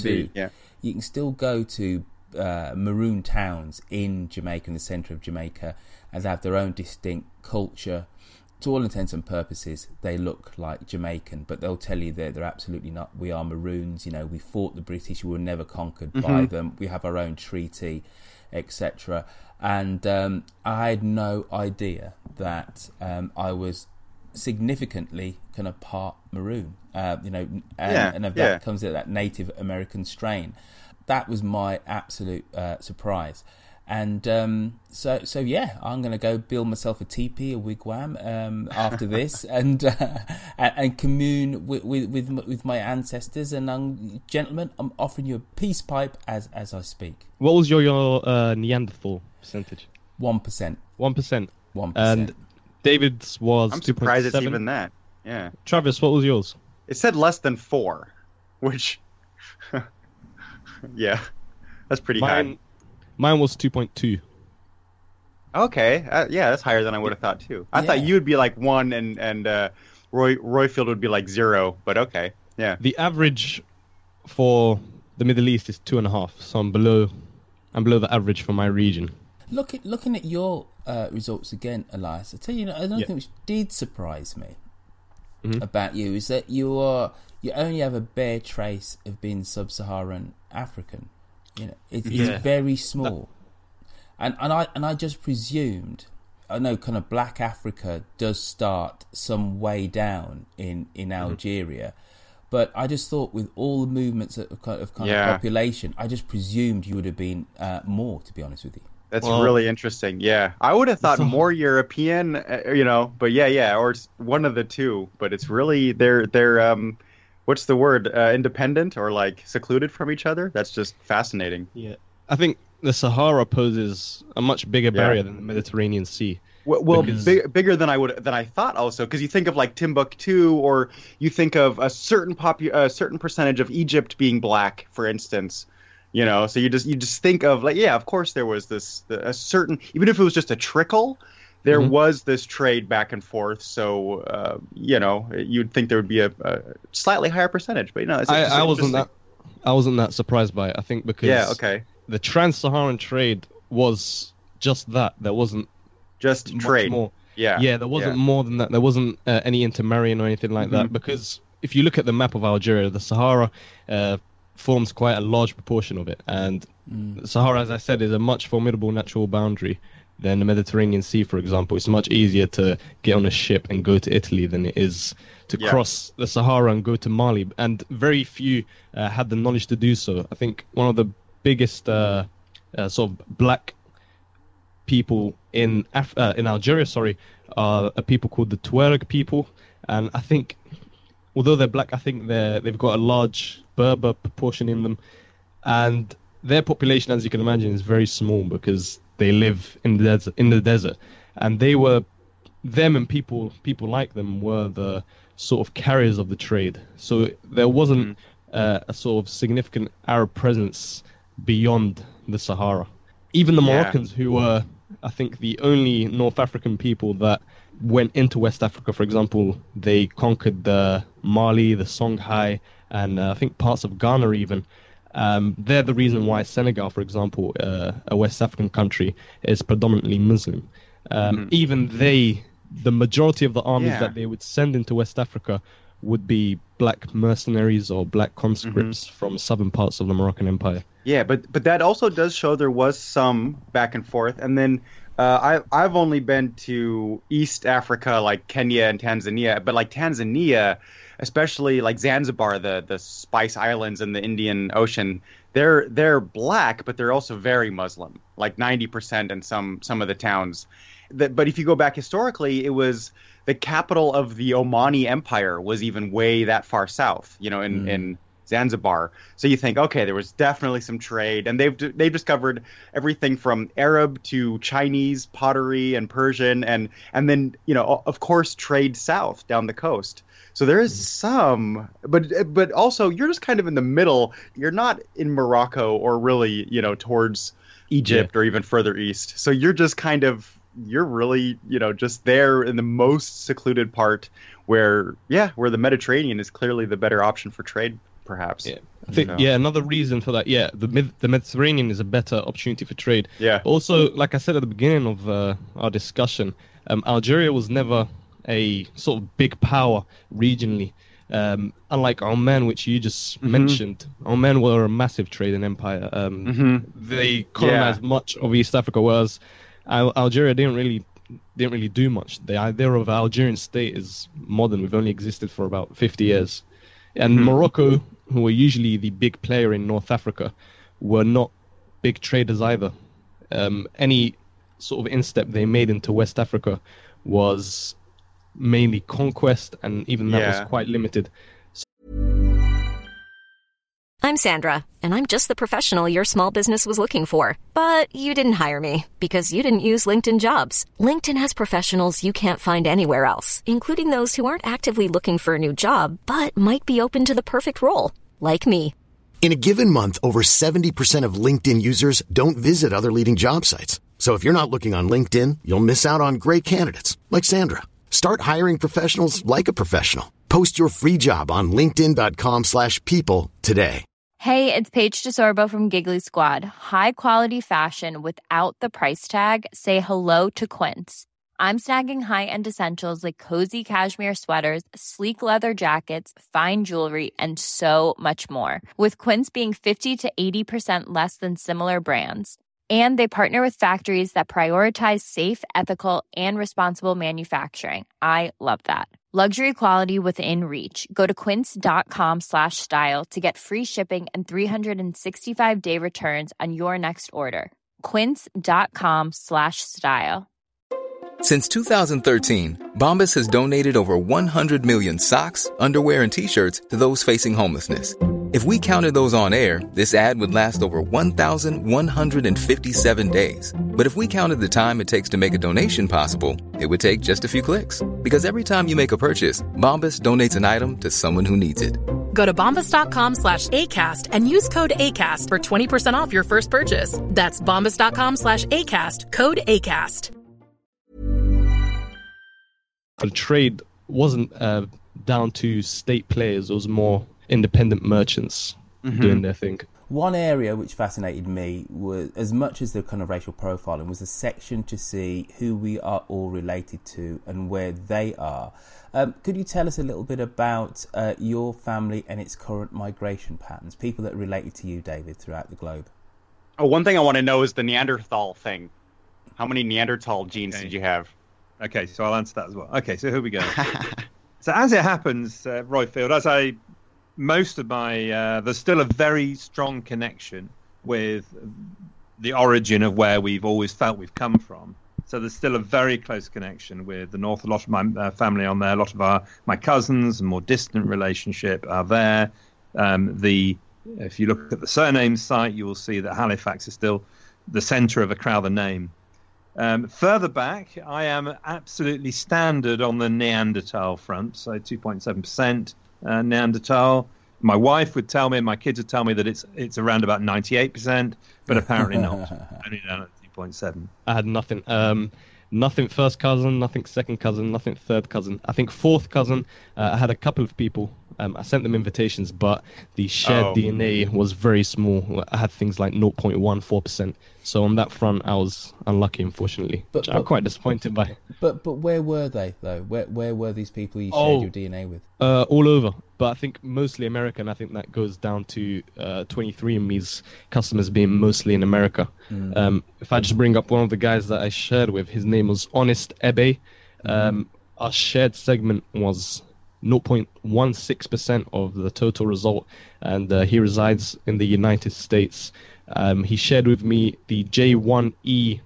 go to Maroon towns in Jamaica, in the centre of Jamaica, and have their own distinct culture. To all intents and purposes, they look like Jamaican, but they'll tell you they're absolutely not. We are Maroons, we fought the British, we were never conquered by them, we have our own treaty, etc. And I had no idea that I was significantly kind of part Maroon, and of that comes that Native American strain. That was my absolute surprise. And so I'm going to go build myself a teepee, a wigwam after this, and commune with my ancestors. And gentlemen, I'm offering you a peace pipe as I speak. What was your Neanderthal percentage? 1%. 1%. 1%. And David's was 2.7. I'm surprised it's even that. Yeah. Travis, what was yours? It said less than 4, which, yeah, that's pretty high. Mine was 2.2. Okay, yeah, that's higher than I would have thought too. I thought you would be like 1 and Royfield would be like 0, but okay, yeah. The average for the Middle East is 2.5, so I'm below the average for my region. Looking at your results again, Elias, I tell you, another thing which did surprise me about you is that you only have a bare trace of being sub-Saharan African. It's very small, and I just presumed. I know kind of Black Africa does start some way down in Algeria, but I just thought with all the movements of population, I just presumed you would have been more. To be honest with you, that's really interesting. Yeah, I would have thought more European, but or one of the two. But it's really they're what's the word? Independent or like secluded from each other? That's just fascinating. Yeah. I think the Sahara poses a much bigger barrier than the Mediterranean Sea. Well, bigger than I thought. Also, because you think of like Timbuktu, or you think of a certain percentage of Egypt being black, for instance. You know, so you just think of like, yeah, of course there was a certain, even if it was just a trickle, there was this trade back and forth. So you know, you'd think there would be a slightly higher percentage, but you know, I wasn't that surprised by it. I think because the trans-Saharan trade was just that. There wasn't just trade. More. Yeah, there wasn't more than that. There wasn't any intermarrying or anything like that. Because if you look at the map of Algeria, the Sahara forms quite a large proportion of it, and the Sahara, as I said, is a much formidable natural boundary than the Mediterranean Sea, for example. It's much easier to get on a ship and go to Italy than it is to cross the Sahara and go to Mali, and very few had the knowledge to do so. I think one of the biggest sort of black people in Algeria, are a people called the Tuareg people, and I think, although they're black, I think they've got a large Berber proportion in them, and their population, as you can imagine, is very small because they live in the desert, and them and people like them were the sort of carriers of the trade. So there wasn't a sort of significant Arab presence beyond the Sahara. Even the Moroccans, who were, I think, the only North African people that went into West Africa, for example, they conquered the Mali, the Songhai, and I think parts of Ghana even. They're the reason why Senegal, for example, a West African country, is predominantly Muslim. Even the majority of the armies that they would send into West Africa would be black mercenaries or black conscripts from southern parts of the Moroccan Empire. Yeah, but that also does show there was some back and forth. And then I've only been to East Africa, like Kenya and Tanzania, but like Tanzania, especially like Zanzibar, the Spice Islands in the Indian Ocean, they're black, but they're also very Muslim, like 90% in some of the towns. But if you go back historically, it was the capital of the Omani Empire was even way that far south, you know, in Zanzibar. So you think, okay, there was definitely some trade, and they've discovered everything from Arab to Chinese pottery and Persian, and then, you know, of course, trade south down the coast. So there is some, but also you're just kind of in the middle. You're not in Morocco or really, you know, towards Egypt or even further east. So you're just kind of, you're really, you know, just there in the most secluded part where the Mediterranean is clearly the better option for trade, perhaps. Yeah, I think, another reason for that, the Mediterranean is a better opportunity for trade. Yeah. But also, like I said at the beginning of our discussion, Algeria was never a sort of big power regionally. Unlike Oman, which you just mentioned, Oman were a massive trading empire. They colonized much of East Africa, whereas Algeria didn't really do much. The idea of Algerian state is modern. We've only existed for about 50 years. And Morocco, who were usually the big player in North Africa, were not big traders either. Any sort of instep they made into West Africa was mainly conquest, and even that was quite limited. I'm Sandra, and I'm just the professional your small business was looking for. But you didn't hire me because you didn't use LinkedIn Jobs. LinkedIn has professionals you can't find anywhere else, including those who aren't actively looking for a new job, but might be open to the perfect role, like me. In a given month, over 70% of LinkedIn users don't visit other leading job sites. So if you're not looking on LinkedIn, you'll miss out on great candidates like Sandra. Start hiring professionals like a professional. Post your free job on linkedin.com/people today. Hey, it's Paige DeSorbo from Giggly Squad. High quality fashion without the price tag. Say hello to Quince. I'm snagging high-end essentials like cozy cashmere sweaters, sleek leather jackets, fine jewelry, and so much more. With Quince being 50 to 80% less than similar brands. And they partner with factories that prioritize safe, ethical, and responsible manufacturing. I love that. Luxury quality within reach. Go to quince.com/style to get free shipping and 365-day returns on your next order. Quince.com/style. Since 2013, Bombas has donated over 100 million socks, underwear, and T-shirts to those facing homelessness. If we counted those on air, this ad would last over 1,157 days. But if we counted the time it takes to make a donation possible, it would take just a few clicks. Because every time you make a purchase, Bombas donates an item to someone who needs it. Go to bombas.com/ACAST and use code ACAST for 20% off your first purchase. That's bombas.com/ACAST, code ACAST. The trade wasn't down to state players. It was more independent merchants doing their thing. One area which fascinated me was, as much as the kind of racial profiling, was a section to see who we are all related to and where they are. Could you tell us a little bit about your family and its current migration patterns, people that are related to you, David, throughout the globe? Oh, one thing I want to know is the Neanderthal thing. How many Neanderthal genes did you have? Okay, so I'll answer that as well. Okay, so here we go. So as it happens, Roifield, most of my, there's still a very strong connection with the origin of where we've always felt we've come from. So there's still a very close connection with the north. A lot of my family on there, a lot of my cousins, a more distant relationship are there. If you look at the surname site, you will see that Halifax is still the centre of a Crowther name. Further back, I am absolutely standard on the Neanderthal front, so 2.7% Neanderthal. My wife would tell me, and my kids would tell me that it's around about 98%, but apparently not. Only down at 2.7. I had nothing. Nothing first cousin, nothing second cousin, nothing third cousin. I think fourth cousin, I had a couple of people. I sent them invitations, but the shared DNA was very small. I had things like 0.14%. So on that front, I was unlucky, unfortunately, which I'm quite disappointed by. But where were they, though? Where were these people you shared your DNA with? All over. But I think mostly American. I think that goes down to 23andMe's customers being mostly in America. If I just bring up one of the guys that I shared with, his name was Honest Ebe. Our shared segment was 0.16% of the total result, and he resides in the United States. He shared with me the J1E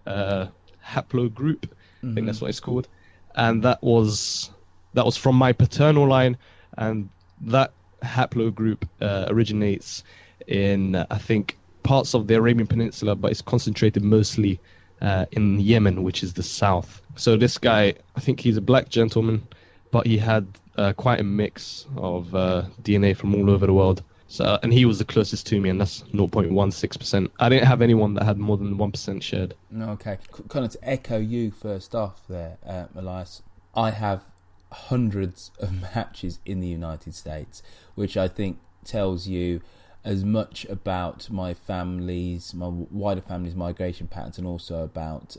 haplogroup. I think that's what it's called, and that was from my paternal line, and that haplogroup originates in I think parts of the Arabian Peninsula, but it's concentrated mostly in Yemen, which is the south. So this guy, I think he's a black gentleman, but he had quite a mix of DNA from all over the world. So, and he was the closest to me, and that's 0.16%. I didn't have anyone that had more than 1% shared. Okay. Kind of to echo you first off there, Elias, I have hundreds of matches in the United States, which I think tells you as much about my wider family's migration patterns, and also about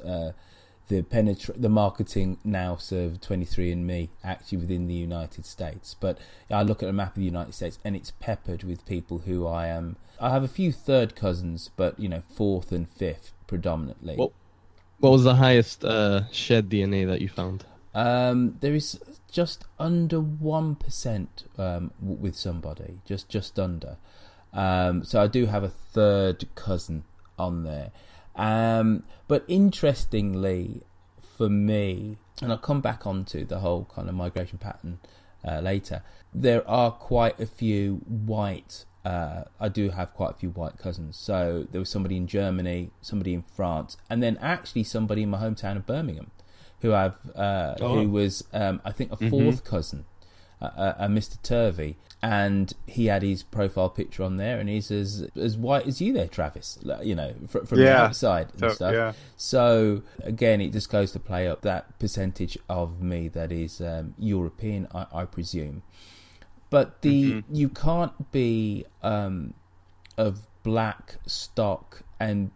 the marketing nous of 23andMe actually within the United States. But I look at a map of the United States, and it's peppered with people who I have a few third cousins, but fourth and fifth predominantly. What was the highest shared DNA that you found? There is just under 1% with somebody, just under. So I do have a third cousin on there. But interestingly for me, and I'll come back onto the whole kind of migration pattern later, there are quite a few white, I do have quite a few white cousins. So there was somebody in Germany, somebody in France, and then actually somebody in my hometown of Birmingham who was, I think, a fourth cousin, a Mr. Turvey. And he had his profile picture on there, and he's as white as you there, Travis, from the outside and stuff. Yeah. So, again, it just goes to play up that percentage of me that is European, I presume. But you can't be of black stock and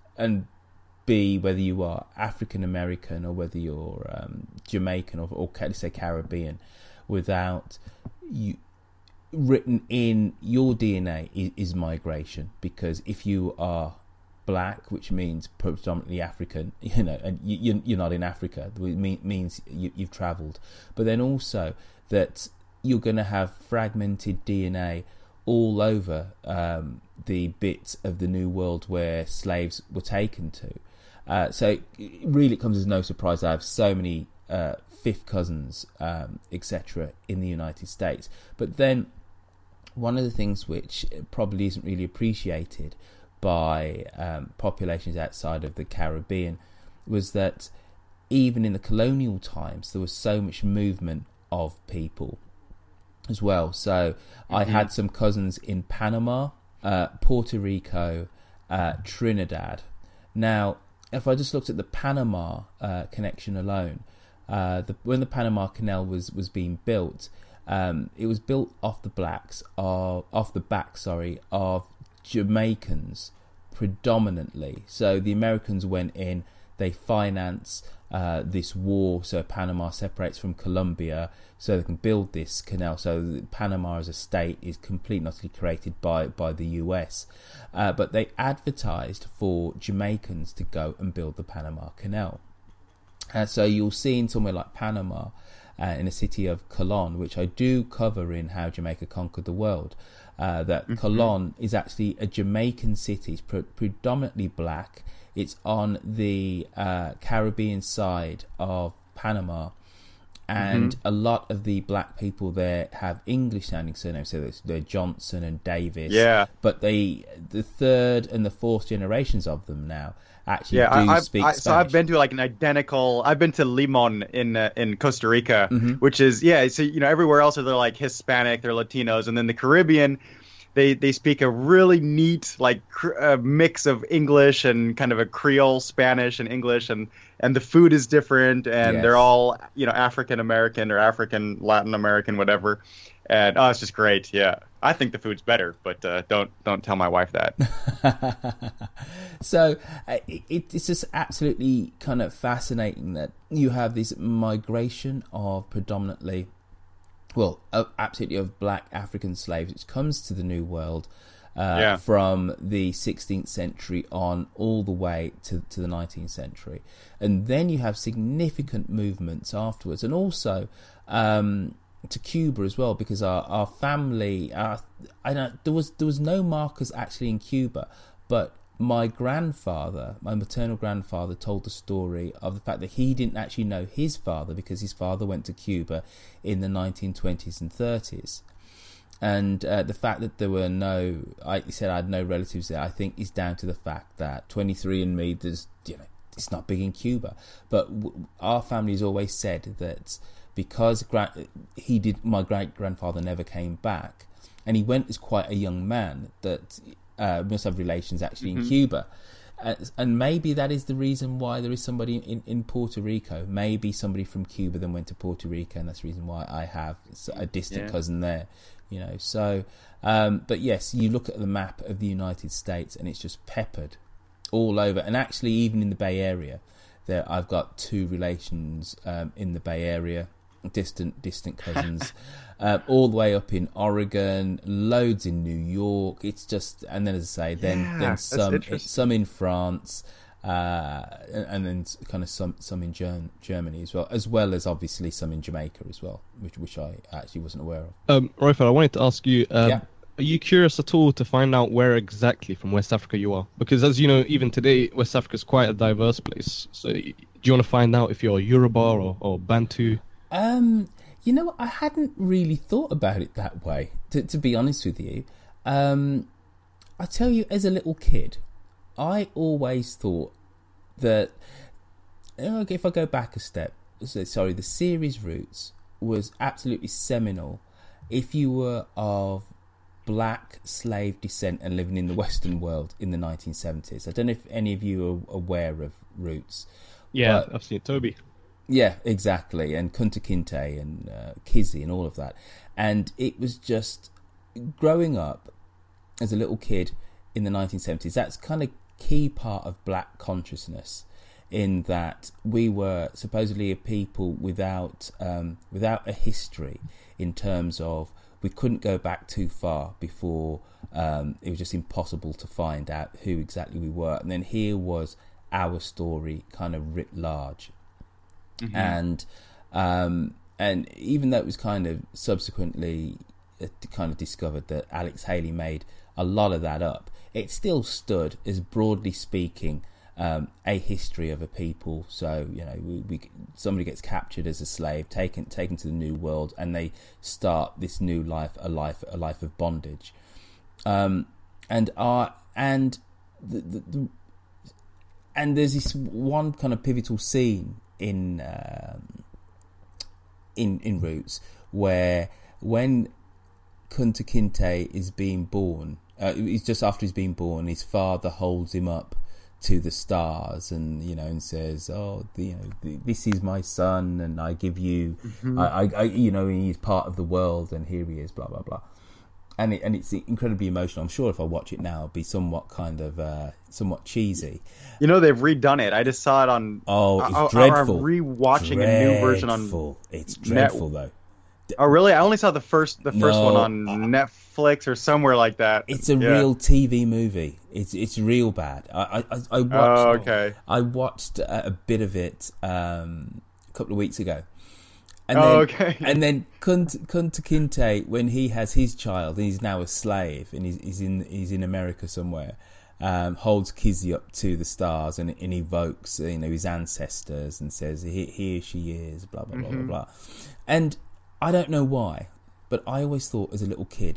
be, whether you are African American or whether you're Jamaican or let's say Caribbean, without you written in your DNA is migration. Because if you are black, which means predominantly African, and you're not in Africa, it means you've travelled. But then also that you're going to have fragmented DNA all over the bits of the New World where slaves were taken to. So it comes as no surprise I have so many fifth cousins, etc. in the United States. But then one of the things which probably isn't really appreciated by populations outside of the Caribbean was that even in the colonial times there was so much movement of people as well. So I had some cousins in Panama, Puerto Rico, Trinidad. Now, if I just looked at the Panama connection alone, when the Panama Canal was being built, it was built off the backs of Jamaicans predominantly. So the Americans went in, they financed this war, so Panama separates from Colombia, so they can build this canal. So Panama as a state is completely and utterly created by the US. But they advertised for Jamaicans to go and build the Panama Canal. So you'll see in somewhere like Panama, in the city of Colón, which I do cover in How Jamaica Conquered the World, that Colón is actually a Jamaican city. It's predominantly black. It's on the Caribbean side of Panama, and a lot of the black people there have English-sounding surnames, so they're Johnson and Davis. Yeah. But the third and the fourth generations of them now actually do speak Spanish. So I've been to like an identical. I've been to Limon in Costa Rica, which is So everywhere else they're like Hispanic, they're Latinos, and then the Caribbean, they speak a really neat mix of English and kind of a Creole Spanish and English, and the food is different, and they're all African American or African Latin American, whatever. And it's just great. Yeah, I think the food's better, but don't tell my wife that. So it's just absolutely kind of fascinating that you have this migration of predominantly, absolutely of black African slaves, which comes to the New World from the 16th century on all the way to the 19th century. And then you have significant movements afterwards, and also to Cuba as well, because our family, there was no markers actually in Cuba, but my maternal grandfather told the story of the fact that he didn't actually know his father because his father went to Cuba in the 1920s and 30s. And the fact that there were he said I had no relatives there, I think is down to the fact that 23andMe, it's not big in Cuba. But our family's always said that because my great-grandfather never came back, and he went as quite a young man, that must have relations actually in Cuba. And maybe that is the reason why there is somebody in Puerto Rico. Maybe somebody from Cuba then went to Puerto Rico, and that's the reason why I have a distant cousin there. So, but yes, you look at the map of the United States, and it's just peppered all over. And actually, even in the Bay Area, there I've got two relations in the Bay Area, distant cousins, all the way up in Oregon, loads in New York. It's just, and then as I say, then some in France, and then kind of some in Germany as well as obviously some in Jamaica as well, which I actually wasn't aware of. Royfield, I wanted to ask you, are you curious at all to find out where exactly from West Africa you are? Because as you know, even today, West Africa is quite a diverse place. So do you want to find out if you're Yoruba or Bantu? I hadn't really thought about it that way, to be honest with you. I tell you, as a little kid, I always thought that, if I go back a step, the series Roots was absolutely seminal if you were of black slave descent and living in the Western world in the 1970s. I don't know if any of you are aware of Roots. Yeah, I've seen Toby. Yeah, exactly, and Kunta Kinte and Kizzy and all of that. And it was just growing up as a little kid in the 1970s. That's kind of key part of black consciousness, in that we were supposedly a people without a history, in terms of we couldn't go back too far before it was just impossible to find out who exactly we were. And then here was our story kind of writ large. And even though it was kind of subsequently kind of discovered that Alex Haley made a lot of that up, it still stood as, broadly speaking, a history of a people. So somebody gets captured as a slave, taken to the new world, and they start this new life, a life of bondage. And there's this one kind of pivotal scene in Roots where when Kunta Kinte is being born, he's just after he's been born, his father holds him up to the stars and says, this is my son, and I give you, he's part of the world, and here he is, blah blah blah. And it's incredibly emotional. I'm sure if I watch it now, it'll be somewhat somewhat cheesy. They've redone it. I just saw it on. Oh, it's dreadful. I'm rewatching a new version on. It's dreadful though. Oh really? I only saw the first one on Netflix or somewhere like that. It's a real TV movie. It's real bad. I watched. Oh, okay. I watched a bit of it a couple of weeks ago. And then Kunta Kinte, when he has his child, and he's now a slave, and he's in America somewhere, holds Kizzy up to the stars and evokes his ancestors and says, "Here she is," blah blah blah blah blah. And I don't know why, but I always thought as a little kid,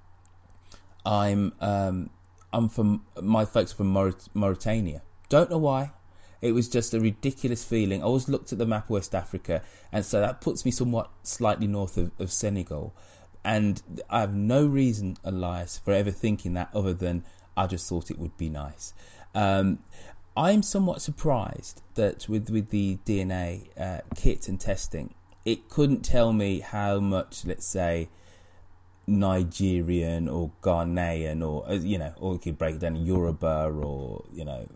I'm from, my folks are from Mauritania. Don't know why. It was just a ridiculous feeling. I always looked at the map of West Africa, and so that puts me somewhat slightly north of Senegal. And I have no reason, Elias, for ever thinking that other than I just thought it would be nice. I'm somewhat surprised that with the DNA kit and testing, it couldn't tell me how much, let's say, Nigerian or Ghanaian or or it could break down Yoruba or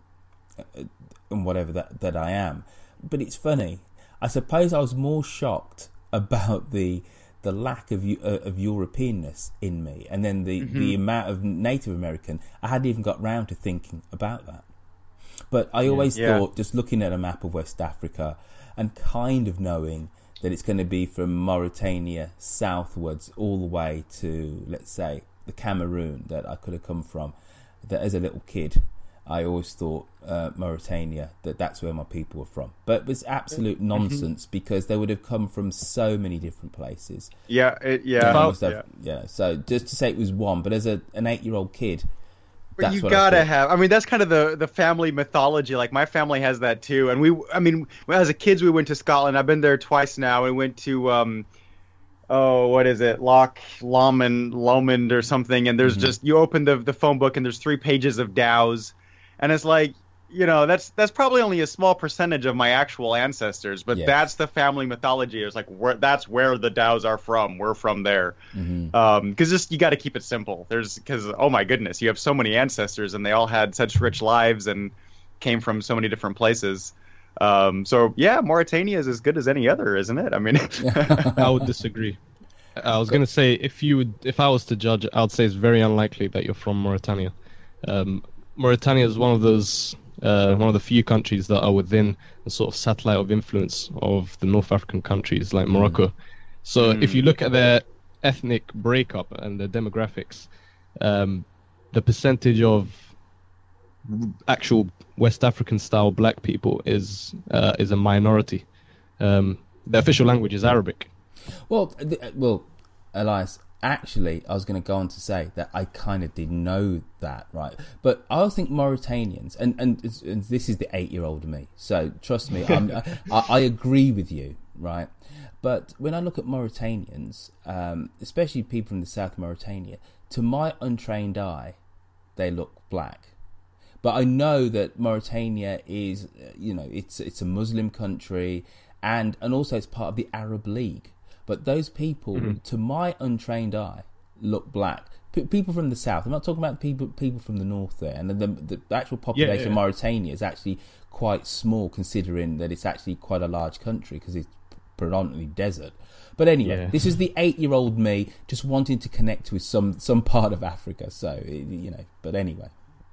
and whatever that I am. But it's funny. I suppose I was more shocked about the lack of Europeanness in me, and then the amount of Native American. I hadn't even got round to thinking about that. But I always thought, just looking at a map of West Africa and kind of knowing that it's going to be from Mauritania southwards all the way to, let's say, the Cameroon that I could have come from, that as a little kid I always thought Mauritania, that's where my people were from. But it was absolute nonsense because they would have come from so many different places. So just to say it was one, but as an 8-year-old kid, but you gotta have. I mean, that's kind of the family mythology. Like my family has that too. And as a kids, we went to Scotland. I've been there twice now. We went to what is it, Loch Lomond or something. And there's just, you open the phone book and there's 3 pages of Dows. And it's like, that's probably only a small percentage of my actual ancestors, but that's the family mythology. It's like, that's where the Dows are from. We're from there. Because you got to keep it simple. Because, oh my goodness, you have so many ancestors and they all had such rich lives and came from so many different places. Mauritania is as good as any other, isn't it? I mean, I would disagree. I was going to say, if I was to judge, I would say it's very unlikely that you're from Mauritania. Mauritania is one of the few countries that are within the sort of satellite of influence of the North African countries like Morocco. So if you look at their ethnic breakup and their demographics, the percentage of actual West African style black people is a minority. The official language is Arabic. Well, Elias, actually, I was going to go on to say that I kind of did know that, right? But I think Mauritanians, and this is the 8-year-old of me, so trust me, I agree with you, right? But when I look at Mauritanians, especially people from the South of Mauritania, to my untrained eye, they look black. But I know that Mauritania is, it's a Muslim country, and also it's part of the Arab League. But those people, to my untrained eye, look black. People from the south. I'm not talking about people from the north there. And the actual population of Mauritania is actually quite small, considering that it's actually quite a large country because it's predominantly desert. But anyway, this is the 8-year-old me just wanting to connect with some part of Africa. So But anyway,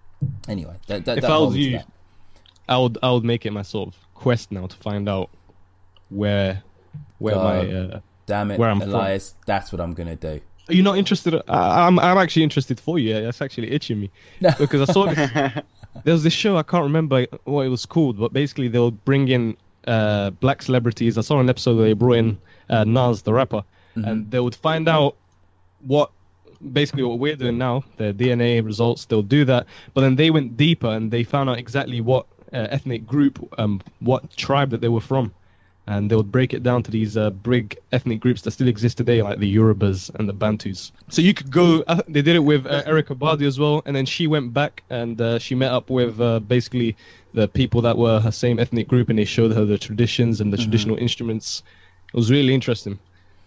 if I was you, I would make it my sort of quest now to find out where my damn it, where I'm Elias, from. That's what I'm gonna do. Are you not interested? I'm actually interested for you. That's actually itching me because I saw this. there was this show, I can't remember what it was called, but basically they'll bring in black celebrities. I saw an episode where they brought in Nas, the rapper, and they would find out what we're doing now, the DNA results, they'll do that. But then they went deeper and they found out exactly what ethnic group, what tribe that they were from. And they would break it down to these big ethnic groups that still exist today, like the Yorubas and the Bantus. So you could go, they did it with Erykah Badu as well, and then she went back and she met up with basically the people that were her same ethnic group, and they showed her the traditions and the traditional instruments. It was really interesting.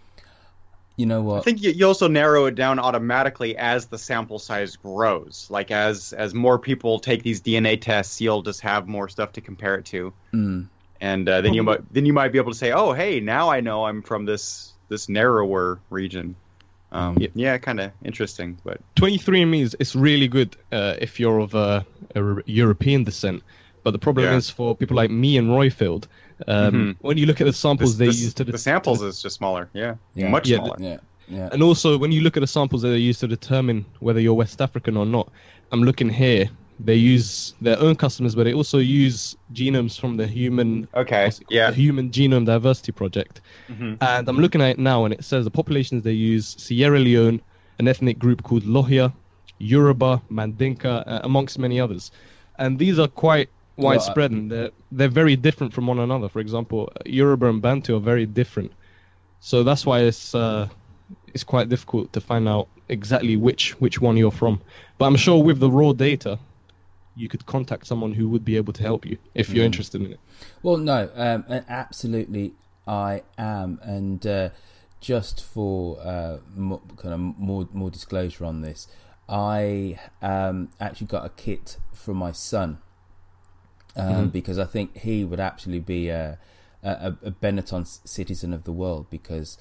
You know what? I think you also narrow it down automatically as the sample size grows. Like as more people take these DNA tests, you'll just have more stuff to compare it to. And then you might be able to say, oh, hey, now I know I'm from this narrower region. Yeah, kind of interesting. But 23andMe it's really good if you're of a European descent. But the problem is for people like me and Royfield, when you look at the samples they use the samples is just smaller. Much smaller. Yeah. And also when you look at the samples that they use to determine whether you're West African or not, I'm looking here. They use their own customers, but they also use genomes from the Human Human Genome Diversity Project. And I'm looking at it now, and it says the populations they use: Sierra Leone, an ethnic group called Lohia, Yoruba, Mandinka, amongst many others. And these are quite widespread, and they're very different from one another. For example, Yoruba and Bantu are very different. So that's why it's quite difficult to find out exactly which one you're from. But I'm sure with the raw data, you could contact someone who would be able to help you if you're interested in it. Well, no, absolutely I am. And just for more disclosure on this, I actually got a kit for my son because I think he would actually be a Benetton citizen of the world, because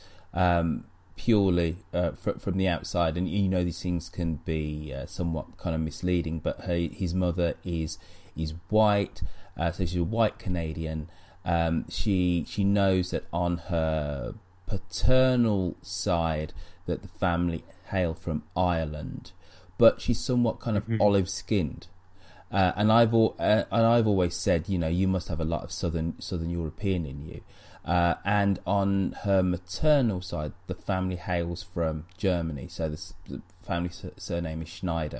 purely from the outside, and you know these things can be somewhat kind of misleading, but his mother is white, so she's a white Canadian. She knows that on her paternal side that the family hail from Ireland, but she's somewhat kind of olive skinned. And I've always said, you know, you must have a lot of Southern European in you. And on her maternal side, the family hails from Germany, so the family surname is Schneider.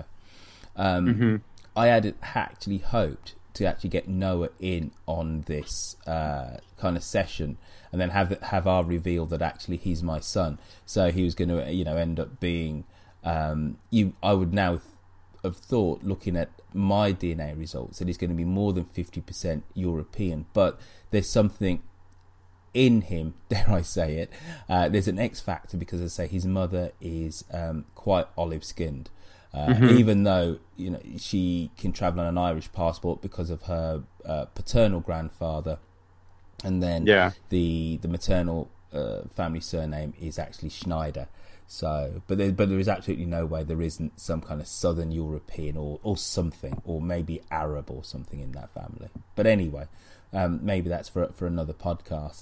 I had actually hoped to actually get Noah in on this kind of session, and then have our reveal that actually he's my son. So he was going to, you know, end up being. I would now have thought, looking at my DNA results, that he's going to be more than 50% European, but there's something in him, dare I say it, there's an X factor, because as I say, his mother is quite olive skinned, even though, you know, she can travel on an Irish passport because of her paternal grandfather, and then the maternal family surname is actually Schneider. So, but there is absolutely no way there isn't some kind of Southern European or something, or maybe Arab or something in that family. But anyway, maybe that's for another podcast.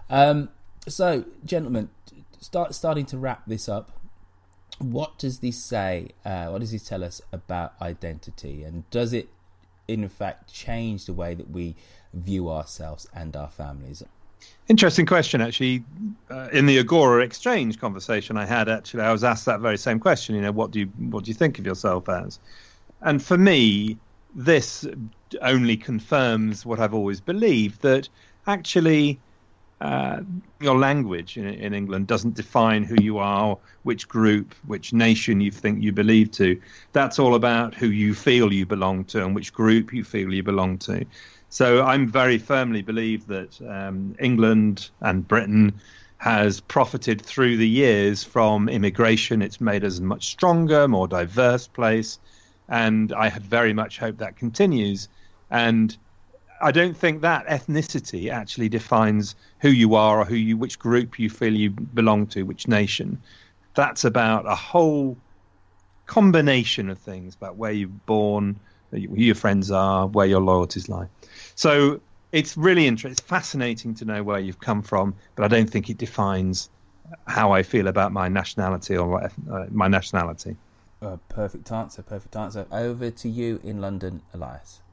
So, gentlemen, starting to wrap this up, what does this say? What does this tell us about identity, and does it, in fact, change the way that we view ourselves and our families? Interesting question, actually. In the Agora Exchange conversation I had, actually, I was asked that very same question. You know, what do you think of yourself as? And for me, this only confirms what I've always believed, that actually your language in England doesn't define who you are, which group, which nation you think you believe to. That's all about who you feel you belong to and which group you feel you belong to. So I'm very firmly believe that England and Britain has profited through the years from immigration. It's made us a much stronger, more diverse place, and I very much hope that continues. And I don't think that ethnicity actually defines who you are or which group you feel you belong to, which nation. That's about a whole combination of things, about where you're born, who your friends are, where your loyalties lie. So it's really interesting. It's fascinating to know where you've come from, but I don't think it defines how I feel about my nationality or my nationality. Perfect answer. Over to you in London, Elias.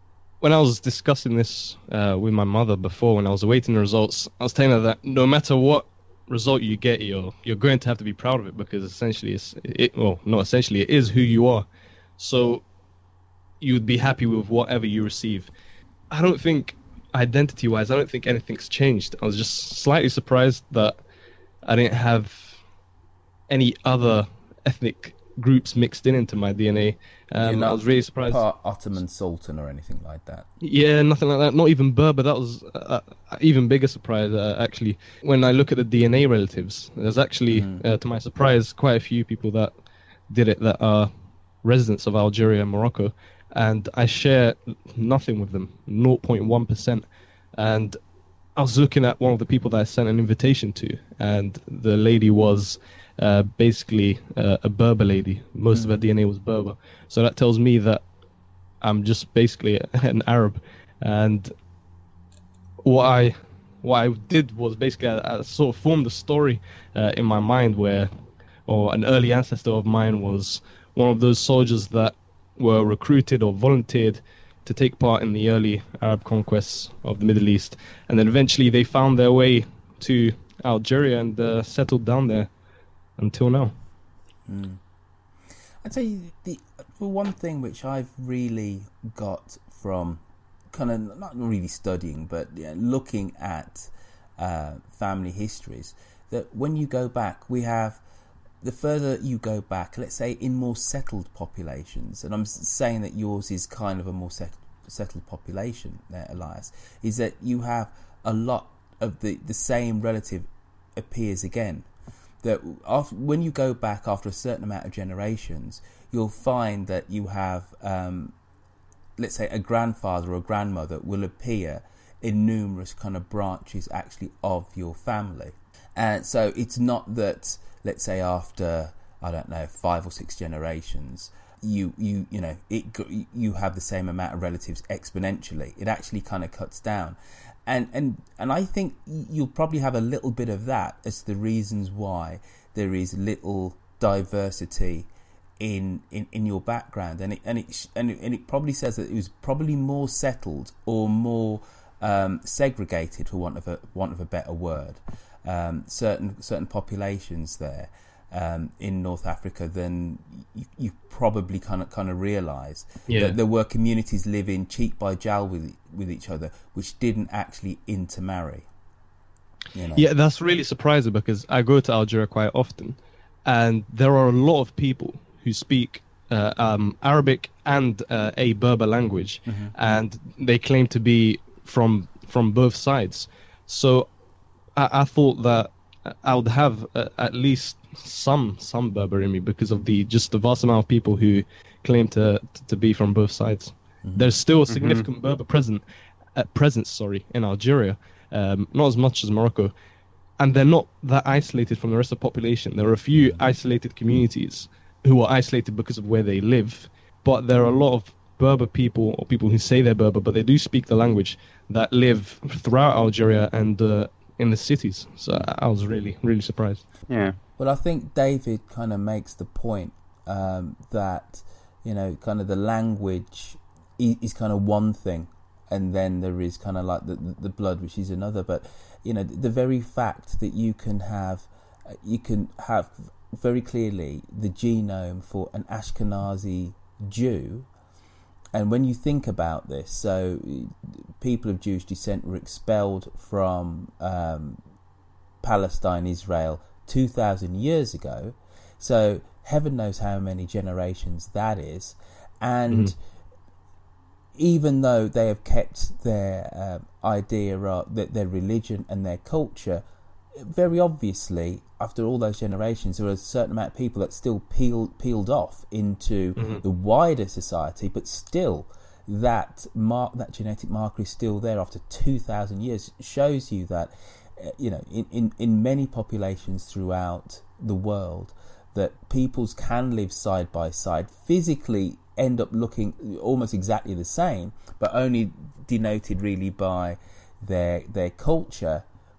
when I was discussing this with my mother before, when I was awaiting the results, I was telling her that no matter what result you get, you're going to have to be proud of it, because essentially it is who you are. So you would be happy with whatever you receive. I don't think identity-wise, I don't think anything's changed. I was just slightly surprised that I didn't have any other ethnic groups mixed into my DNA. I was really surprised. Part Ottoman Sultan or anything like that? Yeah, nothing like that. Not even Berber. That was an even bigger surprise, actually. When I look at the DNA relatives, there's actually, to my surprise, quite a few people that did it that are residents of Algeria and Morocco, and I share nothing with them, 0.1%. And I was looking at one of the people that I sent an invitation to, and the lady was basically a Berber lady. Most of her DNA was Berber. So that tells me that I'm just basically an Arab. And what I did was basically I sort of formed a story in my mind where, or an early ancestor of mine was one of those soldiers that were recruited or volunteered to take part in the early Arab conquests of the Middle East. And then eventually they found their way to Algeria and settled down there until now. I'd say the one thing which I've really got from kind of not really studying, but looking at family histories, that when you go back, we have, the further you go back, let's say in more settled populations, and I'm saying that yours is kind of a more settled population there, Elias, is that you have a lot of the same relative appears again. That when you go back after a certain amount of generations, you'll find that you have, let's say, a grandfather or a grandmother will appear in numerous kind of branches actually of your family. And so it's not that, let's say, after, I don't know, 5 or 6 generations, you have the same amount of relatives exponentially. It actually kind of cuts down. And I think you'll probably have a little bit of that as the reasons why there is little diversity in your background, and it probably says that it was probably more settled or more segregated, for want of a better word, certain populations there in North Africa than you probably kind of realise. That there were communities living cheek by jowl with each other which didn't actually intermarry. Yeah, that's really surprising, because I go to Algeria quite often, and there are a lot of people who speak Arabic and a Berber language, and they claim to be from both sides. So I thought that I would have at least some Berber in me, because of the vast amount of people who claim to be from both sides. There's still a significant Berber presence in Algeria, not as much as Morocco, and they're not that isolated from the rest of the population. There are a few isolated communities who are isolated because of where they live, but there are a lot of Berber people, or people who say they're Berber but they do speak the language, that live throughout Algeria and in the cities. So I was really, really surprised. Yeah. Well, I think David kind of makes the point that, kind of the language is kind of one thing, and then there is kind of like the blood, which is another. But the very fact that you can have very clearly the genome for an Ashkenazi Jew, and when you think about this, so people of Jewish descent were expelled from Palestine, Israel, 2,000 years ago. So heaven knows how many generations that is, and even though they have kept their idea, their religion and their culture, very obviously, after all those generations, there are a certain amount of people that still peeled off into the wider society, but still that genetic marker is still there after 2,000 years. It shows you that, in many populations throughout the world, that peoples can live side by side, physically end up looking almost exactly the same, but only denoted really by their culture,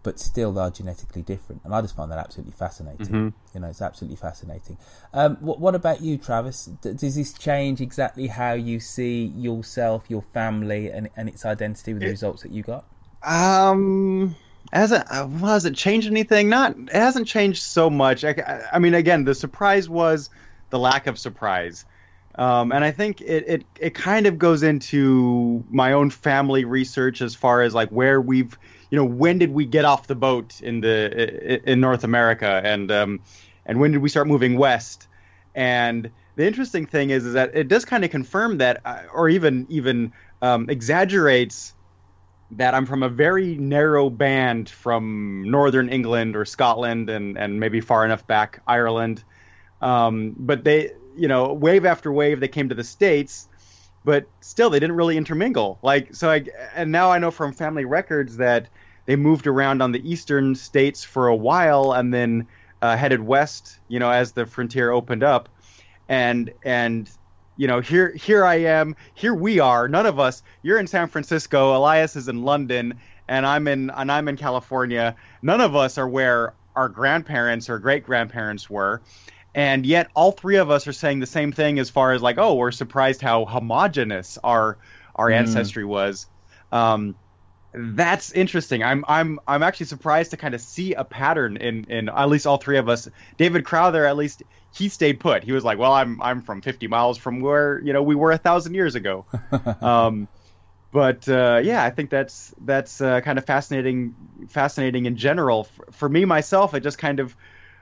but still they are genetically different. And I just find that absolutely fascinating. Mm-hmm. You know, it's absolutely fascinating. What about you, Travis? Does this change exactly how you see yourself, your family, and its identity with the results that you got? Has it changed anything? It hasn't changed so much. I mean, again, the surprise was the lack of surprise. And I think it kind of goes into my own family research as far as like where we've, when did we get off the boat in North America, and when did we start moving west? And the interesting thing is that it does kind of confirm that, or even exaggerates that I'm from a very narrow band from northern England or Scotland and maybe far enough back Ireland. But they, wave after wave, they came to the States, but still they didn't really intermingle. And now I know from family records that they moved around on the eastern states for a while and then headed west, as the frontier opened up. And here I am, here we are, none of us, you're in San Francisco, Elias is in London, and I'm in California. None of us are where our grandparents or great-grandparents were. And yet all three of us are saying the same thing as far as like, oh, we're surprised how homogenous our ancestry was. That's interesting. I'm actually surprised to kind of see a pattern in at least all three of us. David Crowther, at least he stayed put. He was like, well, I'm from 50 miles from where we were 1,000 years ago. But I think that's kind of fascinating in general. For me myself, it just kind of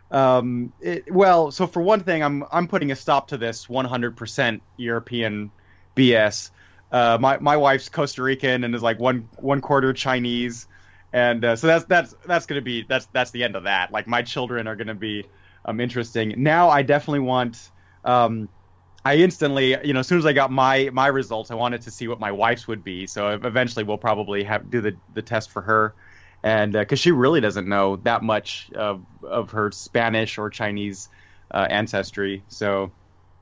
so for one thing, I'm putting a stop to this 100% European BS. My wife's Costa Rican and is like one quarter Chinese, and so that's gonna be that's the end of that. Like my children are gonna be interesting. Now I definitely want. I instantly, as soon as I got my results, I wanted to see what my wife's would be. So eventually we'll probably do the test for her. And because she really doesn't know that much of her Spanish or Chinese ancestry, so,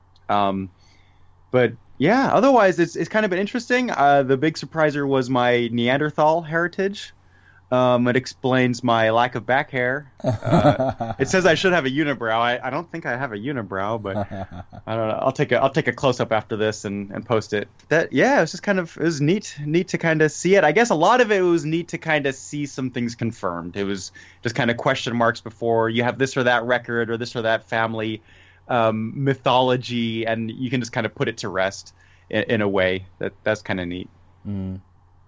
but yeah, otherwise it's kind of been interesting. The big surpriser was my Neanderthal heritage. It explains my lack of back hair. It says I should have a unibrow. I don't think I have a unibrow, but I don't know. I'll take a close up after this and post it. It was just it was neat to kind of see it. I guess a lot of it was neat to kind of see some things confirmed. It was just kind of question marks before you have this or that record or this or that family mythology, and you can just kind of put it to rest in a way that's kind of neat. Mm.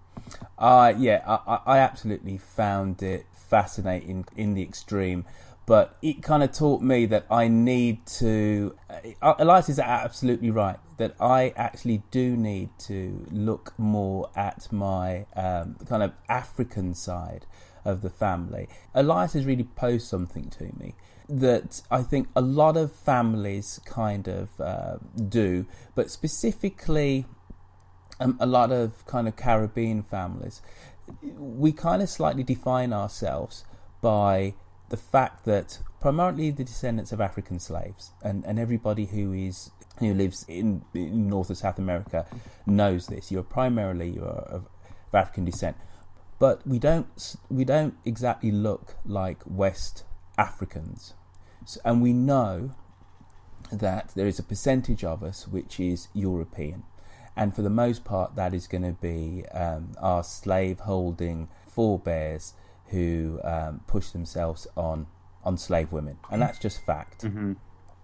I absolutely found it fascinating in the extreme, but it kind of taught me that I need to. Elias is absolutely right that I actually do need to look more at my kind of African side of the family. Elias has really posed something to me that I think a lot of families kind of do, but specifically a lot of kind of Caribbean families, we kind of slightly define ourselves by the fact that primarily the descendants of African slaves, and everybody who lives in North or South America knows this. You're of African descent, but we don't exactly look like West Africans, and we know that there is a percentage of us which is European. And for the most part, that is going to be our slave-holding forebears who push themselves on slave women. And that's just fact. Mm-hmm.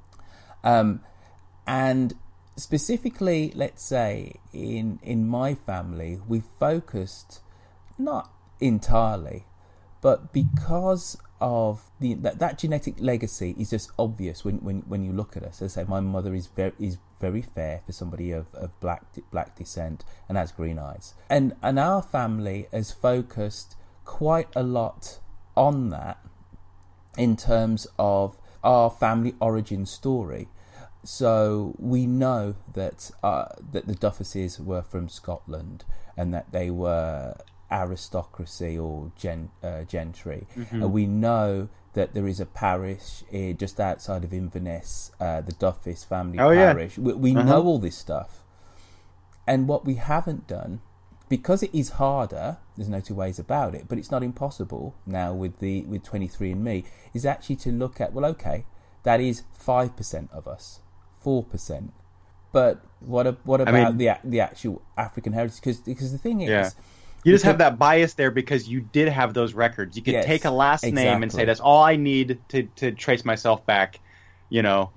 And specifically, let's say, in my family, we focused, not entirely, but because of that genetic legacy is just obvious when you look at us. As I say, my mother is very fair for somebody of black descent and has green eyes, and our family has focused quite a lot on that in terms of our family origin story. So we know that the Duffuses were from Scotland and that they were aristocracy or gentry. Mm-hmm. We know that there is a parish just outside of Inverness, the Duffus family parish. Yeah. We know all this stuff. And what we haven't done, because it is harder, there's no two ways about it, but it's not impossible now with 23andMe, is actually to look at, well, okay, that is 5% of us, 4%. But what about the actual African heritage? Because the thing is, you just have that bias there because you did have those records. You could take a last name and say that's all I need to trace myself back. You know,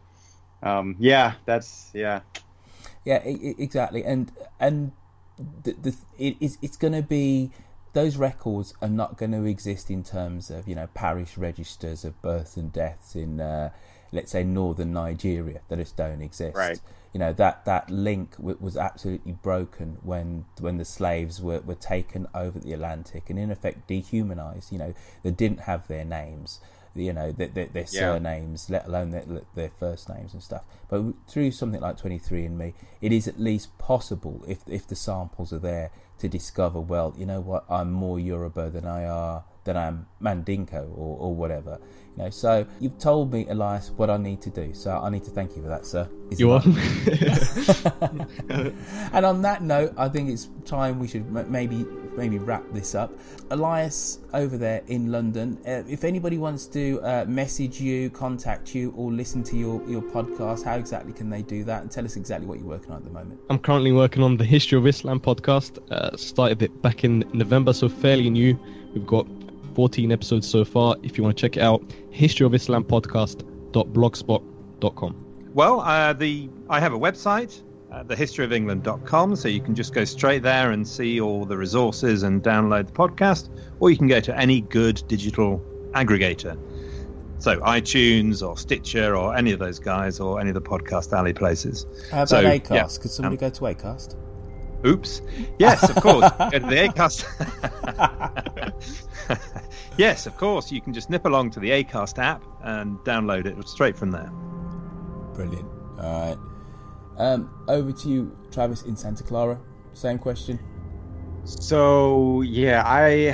exactly. And it's going to be, those records are not going to exist in terms of, you know, parish registers of births and deaths in let's say northern Nigeria that just don't exist. Right. You know, that link was absolutely broken when the slaves were taken over the Atlantic and in effect dehumanized. You know, they didn't have their names, you know, their surnames, let alone their first names and stuff. But through something like 23andMe, it is at least possible, if the samples are there, to discover, well, you know what, I'm more Yoruba than I'm Mandinka or whatever. You know, so you've told me, Elias, what I need to do. So I need to thank you for that, sir. You're welcome. And on that note, I think it's time we should maybe wrap this up. Elias, over there in London, if anybody wants to message you, contact you, or listen to your podcast, how exactly can they do that? And tell us exactly what you're working on at the moment. I'm currently working on the History of Islam podcast. Started it back in November, so fairly new. We've got 14 episodes so far. If you want to check it out, historyofislam.blogspot.com. Well, I have a website, thehistoryofengland.com, so you can just go straight there and see all the resources and download the podcast, or you can go to any good digital aggregator. So iTunes or Stitcher or any of those guys or any of the Podcast Alley places. How about Acast? Yeah. Could somebody go to Acast? Oops. Yes, of course. Go to the Acast. Yes, of course. You can just nip along to the Acast app and download it straight from there. Brilliant. All right. Over to you, Travis, in Santa Clara. Same question. So, yeah,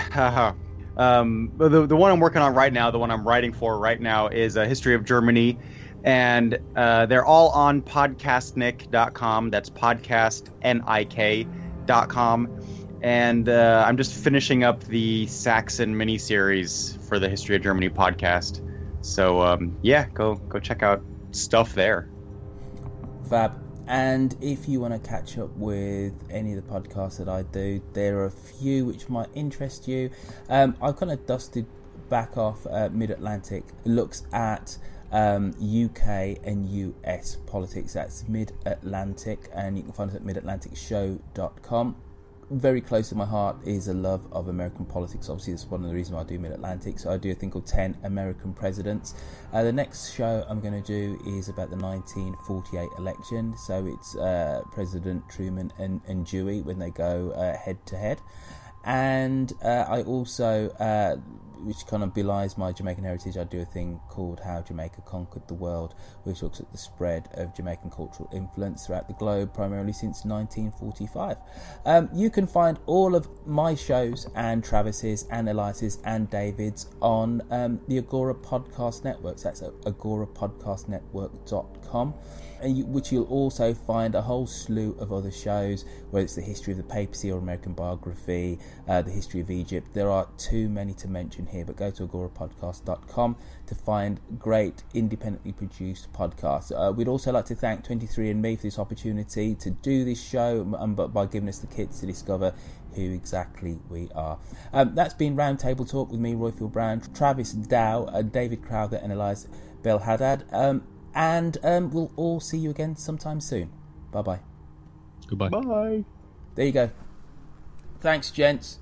the one I'm working on right now, the one I'm writing for right now is a history of Germany. And they're all on podcastnik.com. That's podcastnik.com. And I'm just finishing up the Saxon miniseries for the History of Germany podcast. So, go check out stuff there. Fab. And if you want to catch up with any of the podcasts that I do, there are a few which might interest you. I've kind of dusted back off Mid-Atlantic. It looks at UK and US politics. That's Mid-Atlantic, and you can find us at midatlanticshow.com. Very close to my heart is a love of American politics. Obviously, that's one of the reasons why I do Mid-Atlantic. So I do a thing called 10 American Presidents. The next show I'm going to do is about the 1948 election. So it's President Truman and Dewey when they go head to head. And I also, which kind of belies my Jamaican heritage, I do a thing called How Jamaica Conquered the World, which looks at the spread of Jamaican cultural influence throughout the globe, primarily since 1945. You can find all of my shows and Travis's and Elias's and David's on the Agora Podcast Network. So that's at agorapodcastnetwork.com. Which you'll also find a whole slew of other shows, whether it's the history of the papacy or American biography, the history of Egypt. There are too many to mention here, but go to agorapodcast.com to find great independently produced podcasts. We'd also like to thank 23andMe for this opportunity to do this show, but by giving us the kits to discover who exactly we are. That's been Roundtable Talk with me, Royfield Brown, Travis Dow, David Crowther and Elias Belhaddad. And we'll all see you again sometime soon. Bye-bye. Goodbye. Bye. There you go. Thanks, gents.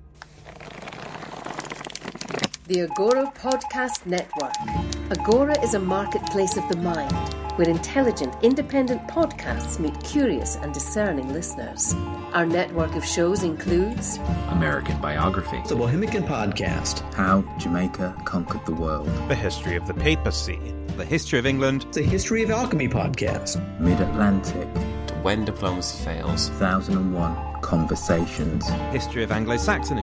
The Agora Podcast Network. Agora is a marketplace of the mind, where intelligent, independent podcasts meet curious and discerning listeners. Our network of shows includes American Biography, The Bohemian Podcast, How Jamaica Conquered the World, The History of the Papacy, The History of England, The History of Alchemy Podcast, Mid-Atlantic, When Diplomacy Fails, 1001 Conversations, History of Anglo-Saxon.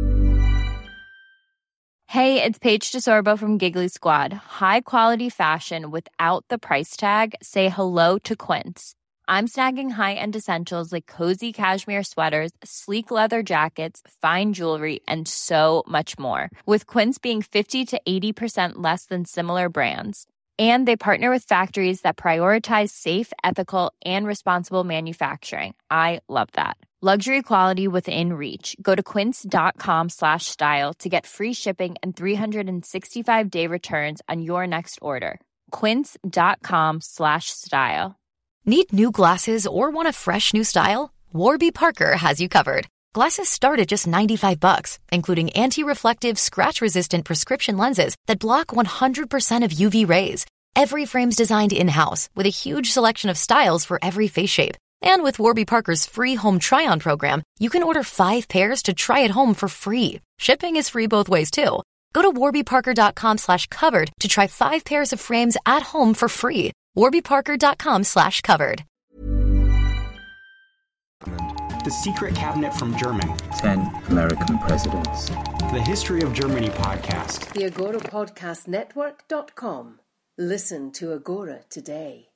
Hey, it's Paige DeSorbo from Giggly Squad. High quality fashion without the price tag. Say hello to Quince. I'm snagging high-end essentials like cozy cashmere sweaters, sleek leather jackets, fine jewelry, and so much more. With Quince being 50 to 80% less than similar brands. And they partner with factories that prioritize safe, ethical, and responsible manufacturing. I love that. Luxury quality within reach. Go to quince.com/style to get free shipping and 365-day returns on your next order. Quince.com/style. Need new glasses or want a fresh new style? Warby Parker has you covered. Glasses start at just $95, including anti-reflective, scratch-resistant prescription lenses that block 100% of UV rays. Every frame's designed in-house with a huge selection of styles for every face shape. And with Warby Parker's free home try-on program, you can order 5 pairs to try at home for free. Shipping is free both ways, too. Go to warbyparker.com/covered to try 5 pairs of frames at home for free. warbyparker.com/covered. The Secret Cabinet from Germany. 10 American presidents. The History of Germany podcast. The AgoraPodcastNetwork.com. Listen to Agora today.